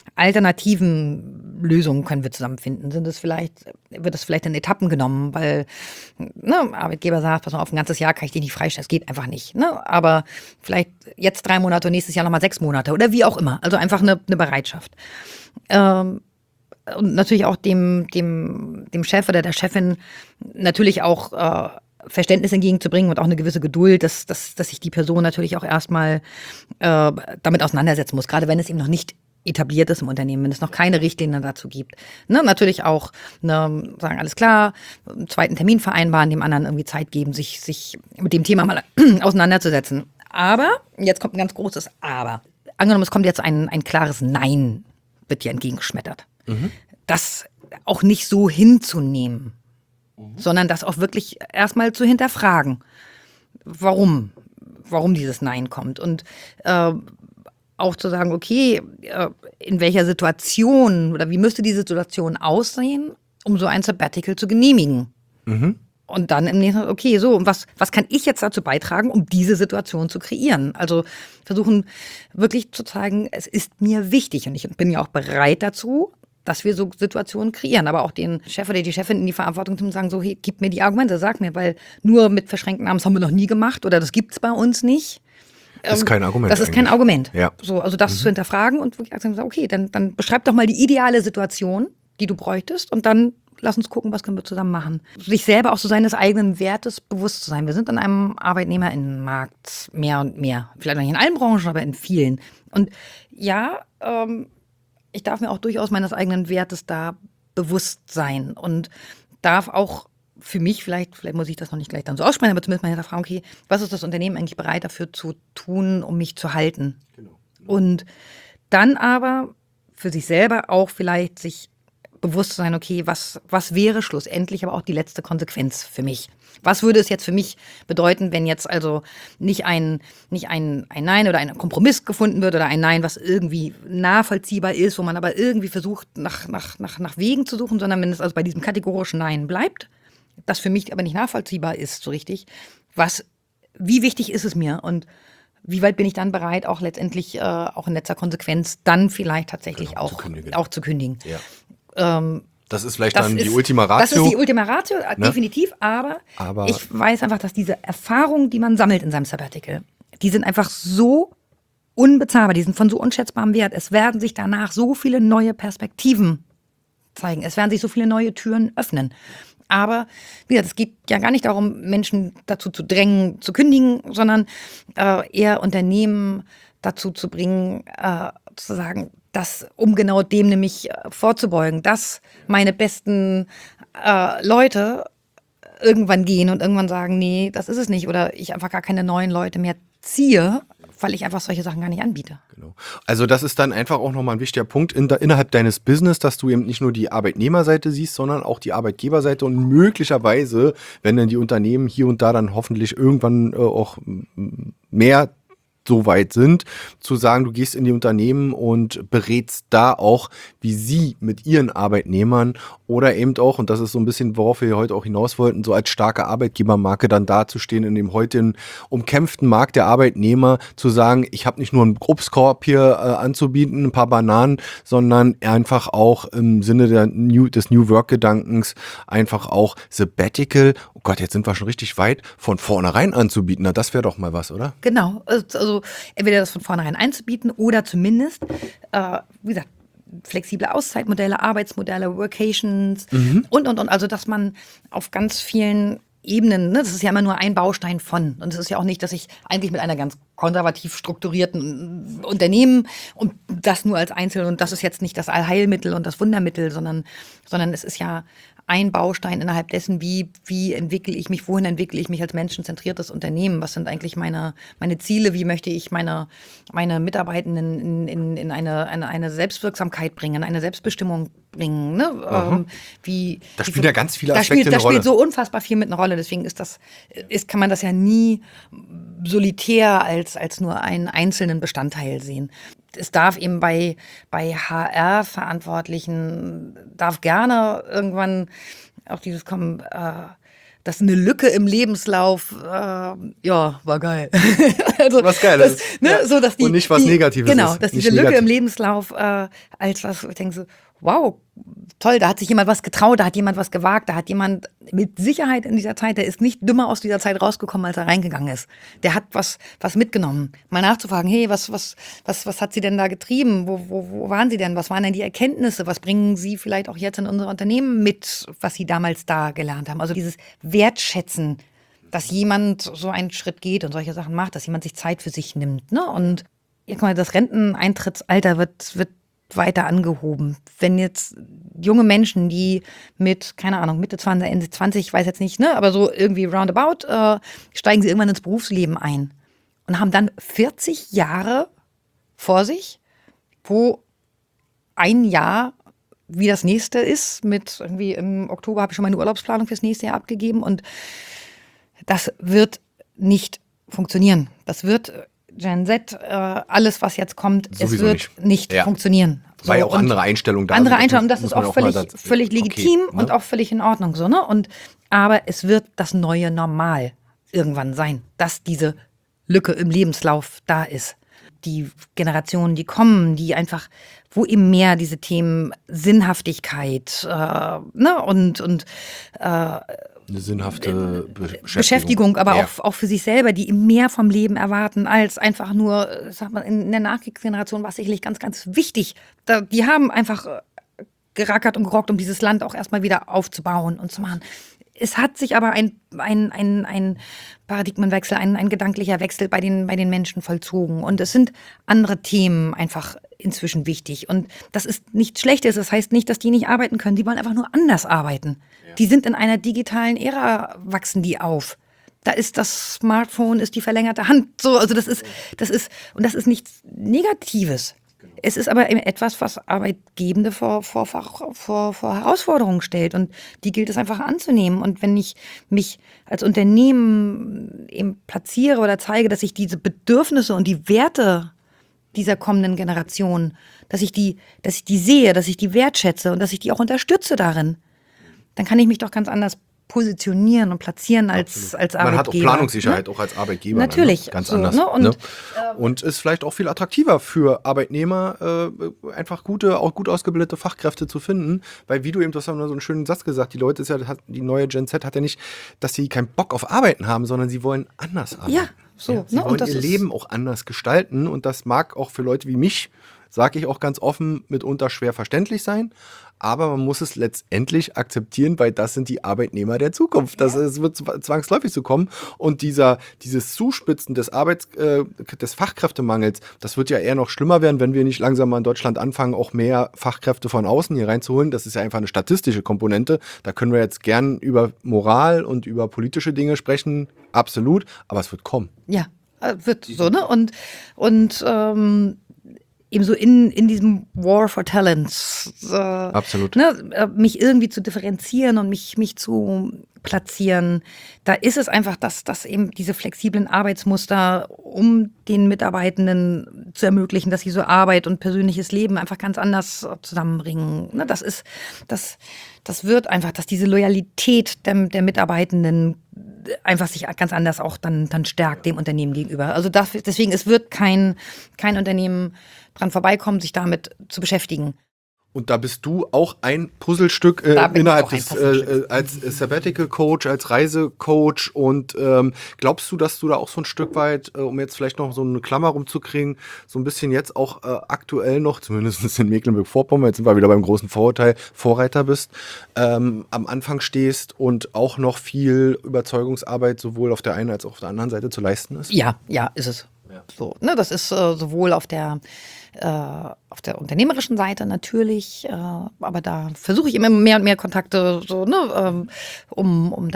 alternativen Lösungen können wir zusammenfinden? Sind es vielleicht, wird es vielleicht in Etappen genommen, weil ne, Arbeitgeber sagt, pass mal auf, ein ganzes Jahr kann ich dich nicht freistellen, das geht einfach nicht. Ne? Aber vielleicht jetzt drei Monate und nächstes Jahr nochmal sechs Monate oder wie auch immer. Also einfach eine, eine Bereitschaft. Ähm, und natürlich auch dem, dem, dem Chef oder der Chefin natürlich auch äh, Verständnis entgegenzubringen und auch eine gewisse Geduld, dass, dass, dass sich die Person natürlich auch erstmal äh, damit auseinandersetzen muss, gerade wenn es eben noch nicht etabliert ist im Unternehmen, wenn es noch keine Richtlinien dazu gibt. Ne, natürlich auch ne, sagen, alles klar, einen zweiten Termin vereinbaren, dem anderen irgendwie Zeit geben, sich, sich mit dem Thema mal auseinanderzusetzen. Aber, jetzt kommt ein ganz großes Aber. Angenommen, es kommt jetzt ein, ein klares Nein, wird dir entgegengeschmettert. Mhm. Das auch nicht so hinzunehmen, mhm. sondern das auch wirklich erstmal zu hinterfragen. Warum? Warum dieses Nein kommt. Und äh, auch zu sagen, okay, in welcher Situation oder wie müsste die Situation aussehen, um so ein Sabbatical zu genehmigen. Mhm. Und dann im nächsten, okay, so, was, was kann ich jetzt dazu beitragen, um diese Situation zu kreieren? Also versuchen wirklich zu zeigen, es ist mir wichtig und ich bin ja auch bereit dazu, dass wir so Situationen kreieren, aber auch den Chef oder die Chefin in die Verantwortung zu sagen, so, hey, gib mir die Argumente, sag mir, weil nur mit verschränkten Armen, das haben wir noch nie gemacht oder das gibt's bei uns nicht. Das ist kein Argument. Das ist kein Argument. Ja. So, also das mhm. zu hinterfragen und wirklich sagen, okay, dann, dann beschreib doch mal die ideale Situation, die du bräuchtest und dann lass uns gucken, was können wir zusammen machen. Sich selber auch so seines eigenen Wertes bewusst zu sein. Wir sind in einem Arbeitnehmerinnenmarkt mehr und mehr. Vielleicht nicht in allen Branchen, aber in vielen. Und ja, ähm, ich darf mir auch durchaus meines eigenen Wertes da bewusst sein und darf auch für mich, vielleicht, vielleicht muss ich das noch nicht gleich dann so aussprechen, aber zumindest mal hinterfragen, okay, was ist das Unternehmen eigentlich bereit dafür zu tun, um mich zu halten? Genau. Und dann aber für sich selber auch vielleicht sich bewusst zu sein, okay, was, was wäre schlussendlich aber auch die letzte Konsequenz für mich? Was würde es jetzt für mich bedeuten, wenn jetzt also nicht ein, nicht ein, ein Nein oder ein Kompromiss gefunden wird oder ein Nein, was irgendwie nachvollziehbar ist, wo man aber irgendwie versucht, nach, nach, nach, nach Wegen zu suchen, sondern wenn es also bei diesem kategorischen Nein bleibt, das für mich aber nicht nachvollziehbar ist, so richtig. Was, wie wichtig ist es mir und wie weit bin ich dann bereit, auch letztendlich, äh, auch in letzter Konsequenz, dann vielleicht tatsächlich genau, auch, zu kündigen. Auch zu kündigen. Ja. Ähm, das ist vielleicht das dann ist, die Ultima Ratio. Das ist die Ultima Ratio, ne? Definitiv, aber, aber ich weiß einfach, dass diese Erfahrungen, die man sammelt in seinem Sabbatical, die sind einfach so unbezahlbar, die sind von so unschätzbarem Wert. Es werden sich danach so viele neue Perspektiven zeigen. Es werden sich so viele neue Türen öffnen. Aber wie gesagt, es geht ja gar nicht darum, Menschen dazu zu drängen, zu kündigen, sondern äh, eher Unternehmen dazu zu bringen, äh, zu sagen, dass, um genau dem nämlich äh, vorzubeugen, dass meine besten äh, Leute irgendwann gehen und irgendwann sagen, nee, das ist es nicht. Oder ich einfach gar keine neuen Leute mehr ziehe, weil ich einfach solche Sachen gar nicht anbiete. Genau. Also das ist dann einfach auch nochmal ein wichtiger Punkt in der, innerhalb deines Business, dass du eben nicht nur die Arbeitnehmerseite siehst, sondern auch die Arbeitgeberseite und möglicherweise, wenn dann die Unternehmen hier und da dann hoffentlich irgendwann äh, auch mehr so weit sind, zu sagen, du gehst in die Unternehmen und berätst da auch, wie sie mit ihren Arbeitnehmern oder eben auch, und das ist so ein bisschen, worauf wir heute auch hinaus wollten, so als starke Arbeitgebermarke dann dazustehen in dem heute umkämpften Markt der Arbeitnehmer, zu sagen, ich habe nicht nur einen Obstkorb hier äh, anzubieten, ein paar Bananen, sondern einfach auch im Sinne der New, des New Work-Gedankens einfach auch Sabbatical, oh Gott, jetzt sind wir schon richtig weit, von vornherein anzubieten. Na, das wäre doch mal was, oder? Genau, also entweder das von vornherein einzubieten oder zumindest, äh, wie gesagt, flexible Auszeitmodelle, Arbeitsmodelle, Workations mhm. und, und, und. Also, dass man auf ganz vielen Ebenen, ne, das ist ja immer nur ein Baustein von. Und es ist ja auch nicht, dass ich eigentlich mit einer ganz konservativ strukturierten Unternehmen und das nur als Einzel und das ist jetzt nicht das Allheilmittel und das Wundermittel, sondern, sondern es ist ja ein Baustein innerhalb dessen, wie, wie entwickle ich mich, wohin entwickle ich mich als menschenzentriertes Unternehmen, was sind eigentlich meine, meine Ziele, wie möchte ich meine, meine Mitarbeitenden in, in, in eine, eine, eine Selbstwirksamkeit bringen, eine Selbstbestimmung bringen. Ne? Ähm, wie, da spielen ja ganz viele Aspekte spielt, eine Rolle. Da spielt so unfassbar viel mit einer Rolle, deswegen ist das, ist, kann man das ja nie solitär als, als nur einen einzelnen Bestandteil sehen. Es darf eben bei, bei H R-Verantwortlichen, darf gerne irgendwann auch dieses kommen, äh, das ist eine Lücke im Lebenslauf, äh, ja, war geil. also, was geil das, ist. Ne, ja. so, dass die, und nicht was die, Negatives genau, ist. Dass diese nicht Lücke negativ. im Lebenslauf äh, als was, ich denke so, wow, toll, da hat sich jemand was getraut, da hat jemand was gewagt, da hat jemand mit Sicherheit in dieser Zeit, der ist nicht dümmer aus dieser Zeit rausgekommen, als er reingegangen ist. Der hat was, was mitgenommen. Mal nachzufragen, hey, was, was, was, was hat sie denn da getrieben? Wo, wo, wo waren sie denn? Was waren denn die Erkenntnisse? Was bringen sie vielleicht auch jetzt in unser Unternehmen mit, was sie damals da gelernt haben? Also dieses Wertschätzen, dass jemand so einen Schritt geht und solche Sachen macht, dass jemand sich Zeit für sich nimmt, ne? Und ja, guck mal, das Renteneintrittsalter wird, wird weiter angehoben. Wenn jetzt junge Menschen, die mit, keine Ahnung, Mitte zwanzig, Ende zwanzig, ich weiß jetzt nicht, ne, aber so irgendwie roundabout, äh, steigen sie irgendwann ins Berufsleben ein und haben dann vierzig Jahre vor sich, wo ein Jahr wie das nächste ist. Mit irgendwie im Oktober habe ich schon meine Urlaubsplanung fürs nächste Jahr abgegeben und das wird nicht funktionieren. Das wird Gen Z, äh, alles, was jetzt kommt, Sowieso es wird nicht, nicht ja. funktionieren. So, Weil ja auch andere Einstellungen da Andere sind. Einstellungen, muss- das ist muss man auch auch völlig, mal dazu- völlig legitim okay, ne? und auch völlig in Ordnung. So, ne? Und, aber es wird das neue Normal irgendwann sein, dass diese Lücke im Lebenslauf da ist. Die Generationen, die kommen, die einfach, wo eben mehr diese Themen Sinnhaftigkeit äh, ne? und, und äh, Eine sinnhafte Be Beschäftigung. Beschäftigung, aber ja. auch, auch für sich selber, die eben mehr vom Leben erwarten, als einfach nur, äh, sag mal, in der Nachkriegsgeneration war es sicherlich ganz, ganz wichtig. Da, die haben einfach äh, gerackert und gerockt, um dieses Land auch erstmal wieder aufzubauen und zu machen. Es hat sich aber ein, ein, ein, ein Paradigmenwechsel, ein, ein gedanklicher Wechsel bei den, bei den Menschen vollzogen. Und es sind andere Themen einfach inzwischen wichtig. Und das ist nichts Schlechtes. Das heißt nicht, dass die nicht arbeiten können. Die wollen einfach nur anders arbeiten. Ja. Die sind in einer digitalen Ära, wachsen die auf. Da ist das Smartphone, ist die verlängerte Hand. So, also das ist, das ist, und das ist nichts Negatives. Es ist aber etwas, was Arbeitgebende vor, vor, vor, vor Herausforderungen stellt. Und die gilt es einfach anzunehmen. Und wenn ich mich als Unternehmen eben platziere oder zeige, dass ich diese Bedürfnisse und die Werte dieser kommenden Generation, dass ich die, dass ich die sehe, dass ich die wertschätze und dass ich die auch unterstütze darin, dann kann ich mich doch ganz anders positionieren und platzieren als, als Arbeitgeber. Man hat auch Planungssicherheit, ne? auch als Arbeitgeber. Natürlich. Dann, ne? Ganz so, anders. Ne? Und, ne? ähm, und ist vielleicht auch viel attraktiver für Arbeitnehmer, äh, einfach gute, auch gut ausgebildete Fachkräfte zu finden. Weil, wie du eben, du hast ja so einen schönen Satz gesagt, die Leute, ist ja, die neue Gen Z hat ja nicht, dass sie keinen Bock auf Arbeiten haben, sondern sie wollen anders arbeiten. Ja, so. Ja, sie ne? wollen Und das ihr ist, Leben auch anders gestalten und das mag auch für Leute wie mich, sage ich auch ganz offen, mitunter schwer verständlich sein. Aber man muss es letztendlich akzeptieren, weil das sind die Arbeitnehmer der Zukunft. Das, es wird zwangsläufig so kommen. Und dieser, dieses Zuspitzen des Arbeits, äh, des Fachkräftemangels, das wird ja eher noch schlimmer werden, wenn wir nicht langsam mal in Deutschland anfangen, auch mehr Fachkräfte von außen hier reinzuholen. Das ist ja einfach eine statistische Komponente. Da können wir jetzt gern über Moral und über politische Dinge sprechen. Absolut. Aber es wird kommen. Ja, wird so, ne? Und, und ähm, ebenso in, in diesem War for Talents. Äh, Absolut. Ne, mich irgendwie zu differenzieren und mich, mich zu platzieren. Da ist es einfach, dass, dass eben diese flexiblen Arbeitsmuster, um den Mitarbeitenden zu ermöglichen, dass sie so Arbeit und persönliches Leben einfach ganz anders zusammenbringen. Ne, das ist, das, das wird einfach, dass diese Loyalität der, der Mitarbeitenden einfach sich ganz anders auch dann, dann stärkt dem Unternehmen gegenüber. Also das, deswegen, es wird kein, kein Unternehmen dran vorbeikommen, sich damit zu beschäftigen. Und da bist du auch ein Puzzlestück äh, innerhalb des, äh, als Sabbatical Coach, als Reisecoach. Und ähm, glaubst du, dass du da auch so ein Stück weit, äh, um jetzt vielleicht noch so eine Klammer rumzukriegen, so ein bisschen jetzt auch äh, aktuell noch, zumindest in Mecklenburg-Vorpommern, jetzt sind wir wieder beim großen Vorurteil, Vorreiter bist, ähm, am Anfang stehst und auch noch viel Überzeugungsarbeit sowohl auf der einen als auch auf der anderen Seite zu leisten ist? Ja, ja, ist es. Ja. So, ne, das ist äh, sowohl auf der äh, auf der unternehmerischen Seite natürlich, äh, aber da versuche ich immer mehr und mehr Kontakte, so, ne, ähm, um, um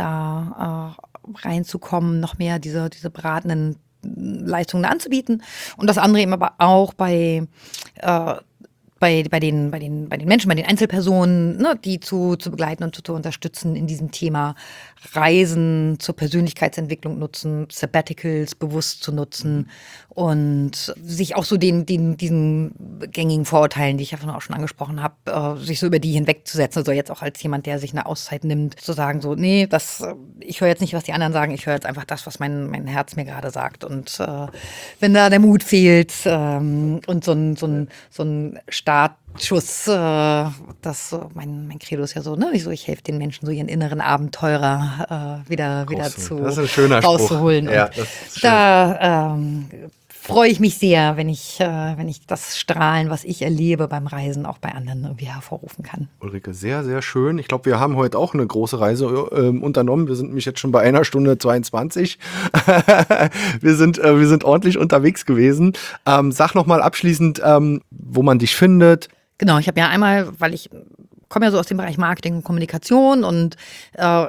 da äh, reinzukommen, noch mehr diese, diese beratenden Leistungen anzubieten. Und das andere eben aber auch bei äh, Bei, bei, den, bei, den, bei den Menschen, bei den Einzelpersonen, ne, die zu, zu begleiten und zu, zu unterstützen in diesem Thema Reisen zur Persönlichkeitsentwicklung nutzen, Sabbaticals bewusst zu nutzen und sich auch so den, den, diesen gängigen Vorurteilen, die ich ja vorhin auch schon angesprochen habe, äh, sich so über die hinwegzusetzen. Also jetzt auch als jemand, der sich eine Auszeit nimmt, zu sagen so, nee, das, ich höre jetzt nicht, was die anderen sagen, ich höre jetzt einfach das, was mein, mein Herz mir gerade sagt. Und äh, wenn da der Mut fehlt ähm, und so ein, so ein, so ein Startschuss, äh, das so, mein, mein Credo ist ja so, ne? Ich, so, ich helfe den Menschen, so ihren inneren Abenteurer äh, wieder, wieder zu das ist ein schöner rauszuholen. Spruch. Ja, und das ist da ähm, freue ich mich sehr, wenn ich, äh, wenn ich das Strahlen, was ich erlebe beim Reisen, auch bei anderen irgendwie hervorrufen kann. Ulrike, sehr, sehr schön. Ich glaube, wir haben heute auch eine große Reise äh, unternommen. Wir sind nämlich jetzt schon bei einer Stunde zweiundzwanzig. wir, sind, äh, wir sind ordentlich unterwegs gewesen. Ähm, sag noch mal abschließend, ähm, wo man dich findet. Genau, ich habe ja einmal, weil ich komme ja so aus dem Bereich Marketing und Kommunikation und äh,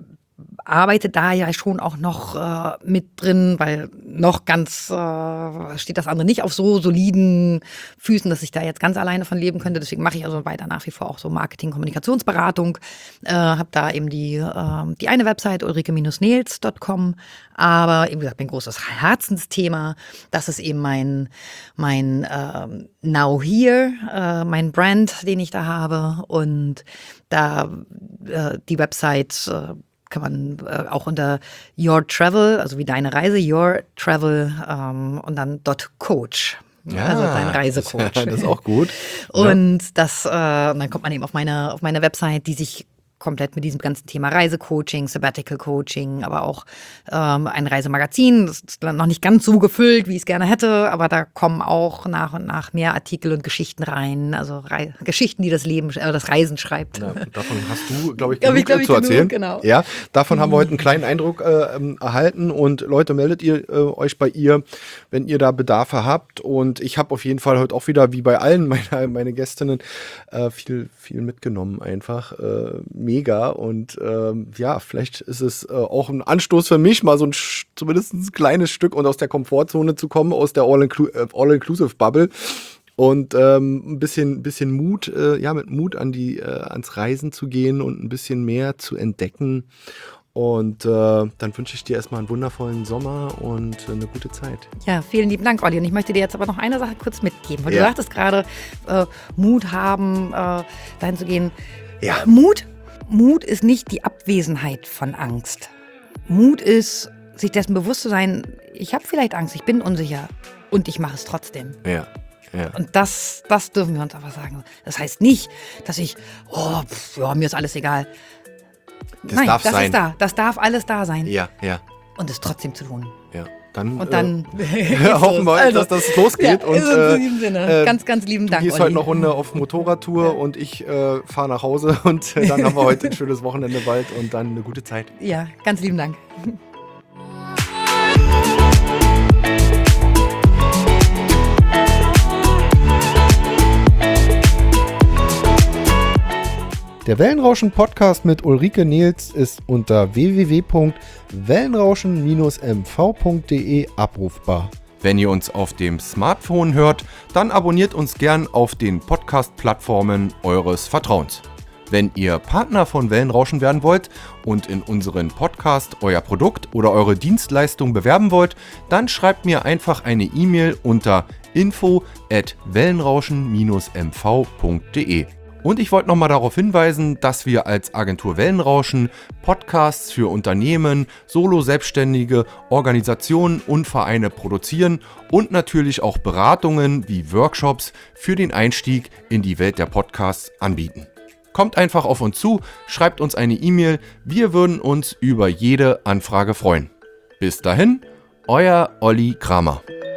arbeite da ja schon auch noch äh, mit drin, weil noch ganz äh, steht das andere nicht auf so soliden Füßen, dass ich da jetzt ganz alleine von leben könnte. Deswegen mache ich also weiter nach wie vor auch so Marketing-Kommunikationsberatung. Äh, habe da eben die, äh, die eine Website ulrike Bindestrich nils Punkt com, aber eben gesagt, mein großes Herzensthema, das ist eben mein, mein äh, Now Here, äh, mein Brand, den ich da habe, und da äh, die Website äh, kann man äh, auch unter Your Travel, also wie deine Reise, Your Travel ähm, und dann .coach. Ja, also dein Reisecoach. Das, das ist auch gut. Und ja. das, äh, dann kommt man eben auf meine, auf meine Website, die sich komplett mit diesem ganzen Thema Reisecoaching, Sabbatical Coaching, aber auch ähm, ein Reisemagazin. Das ist noch nicht ganz so gefüllt, wie ich es gerne hätte, aber da kommen auch nach und nach mehr Artikel und Geschichten rein. Also Re- Geschichten, die das Leben, äh, das Reisen schreibt. Ja, davon hast du, glaube ich, Glaub genug ich, glaub ich, zu erzählen. Genug, genau. Ja, davon haben wir heute einen kleinen Eindruck äh, erhalten. Und Leute, meldet ihr äh, euch bei ihr, wenn ihr da Bedarfe habt. Und ich habe auf jeden Fall heute auch wieder, wie bei allen meiner meine Gästinnen, äh, viel, viel mitgenommen einfach. Äh, mega, und ähm, ja, vielleicht ist es äh, auch ein Anstoß für mich, mal so ein zumindest ein kleines Stück und aus der Komfortzone zu kommen, aus der All-Inclu- äh, All-Inclusive-Bubble, und ähm, ein bisschen, bisschen Mut, äh, ja, mit Mut an die, äh, ans Reisen zu gehen und ein bisschen mehr zu entdecken. Und äh, dann wünsche ich dir erstmal einen wundervollen Sommer und äh, eine gute Zeit. Ja, vielen lieben Dank, Olli. Und ich möchte dir jetzt aber noch eine Sache kurz mitgeben, weil ja. du sagtest gerade, äh, Mut haben, äh, dahin zu gehen. Ja. Mut Mut ist nicht die Abwesenheit von Angst. Mut ist, sich dessen bewusst zu sein, ich habe vielleicht Angst, ich bin unsicher und ich mache es trotzdem. Ja, ja. Und das, das dürfen wir uns aber sagen. Das heißt nicht, dass ich, oh, pff, ja, mir ist alles egal. Das Nein, darf das sein. ist da. Das darf alles da sein. Ja, ja. Und es trotzdem zu tun. Ja. Dann, und dann äh, hoffen wir, also, dass das losgeht. Ja, und, in äh, diesem Sinne. Ganz, ganz lieben Dank, Hier ist Olli. heute noch Runde auf Motorradtour ja. und ich äh, fahre nach Hause und äh, dann haben wir heute ein schönes Wochenende bald und dann eine gute Zeit. Ja, ganz lieben Dank. Der Wellenrauschen-Podcast mit Ulrike Nils ist unter w w w punkt wellenrauschen Bindestrich m v punkt d e abrufbar. Wenn ihr uns auf dem Smartphone hört, dann abonniert uns gern auf den Podcast-Plattformen eures Vertrauens. Wenn ihr Partner von Wellenrauschen werden wollt und in unseren Podcast euer Produkt oder eure Dienstleistung bewerben wollt, dann schreibt mir einfach eine E-Mail unter info at wellenrauschen Bindestrich m v punkt d e. Und ich wollte nochmal darauf hinweisen, dass wir als Agentur Wellenrauschen Podcasts für Unternehmen, Solo-Selbstständige, Organisationen und Vereine produzieren und natürlich auch Beratungen wie Workshops für den Einstieg in die Welt der Podcasts anbieten. Kommt einfach auf uns zu, schreibt uns eine E-Mail, wir würden uns über jede Anfrage freuen. Bis dahin, euer Olli Kramer.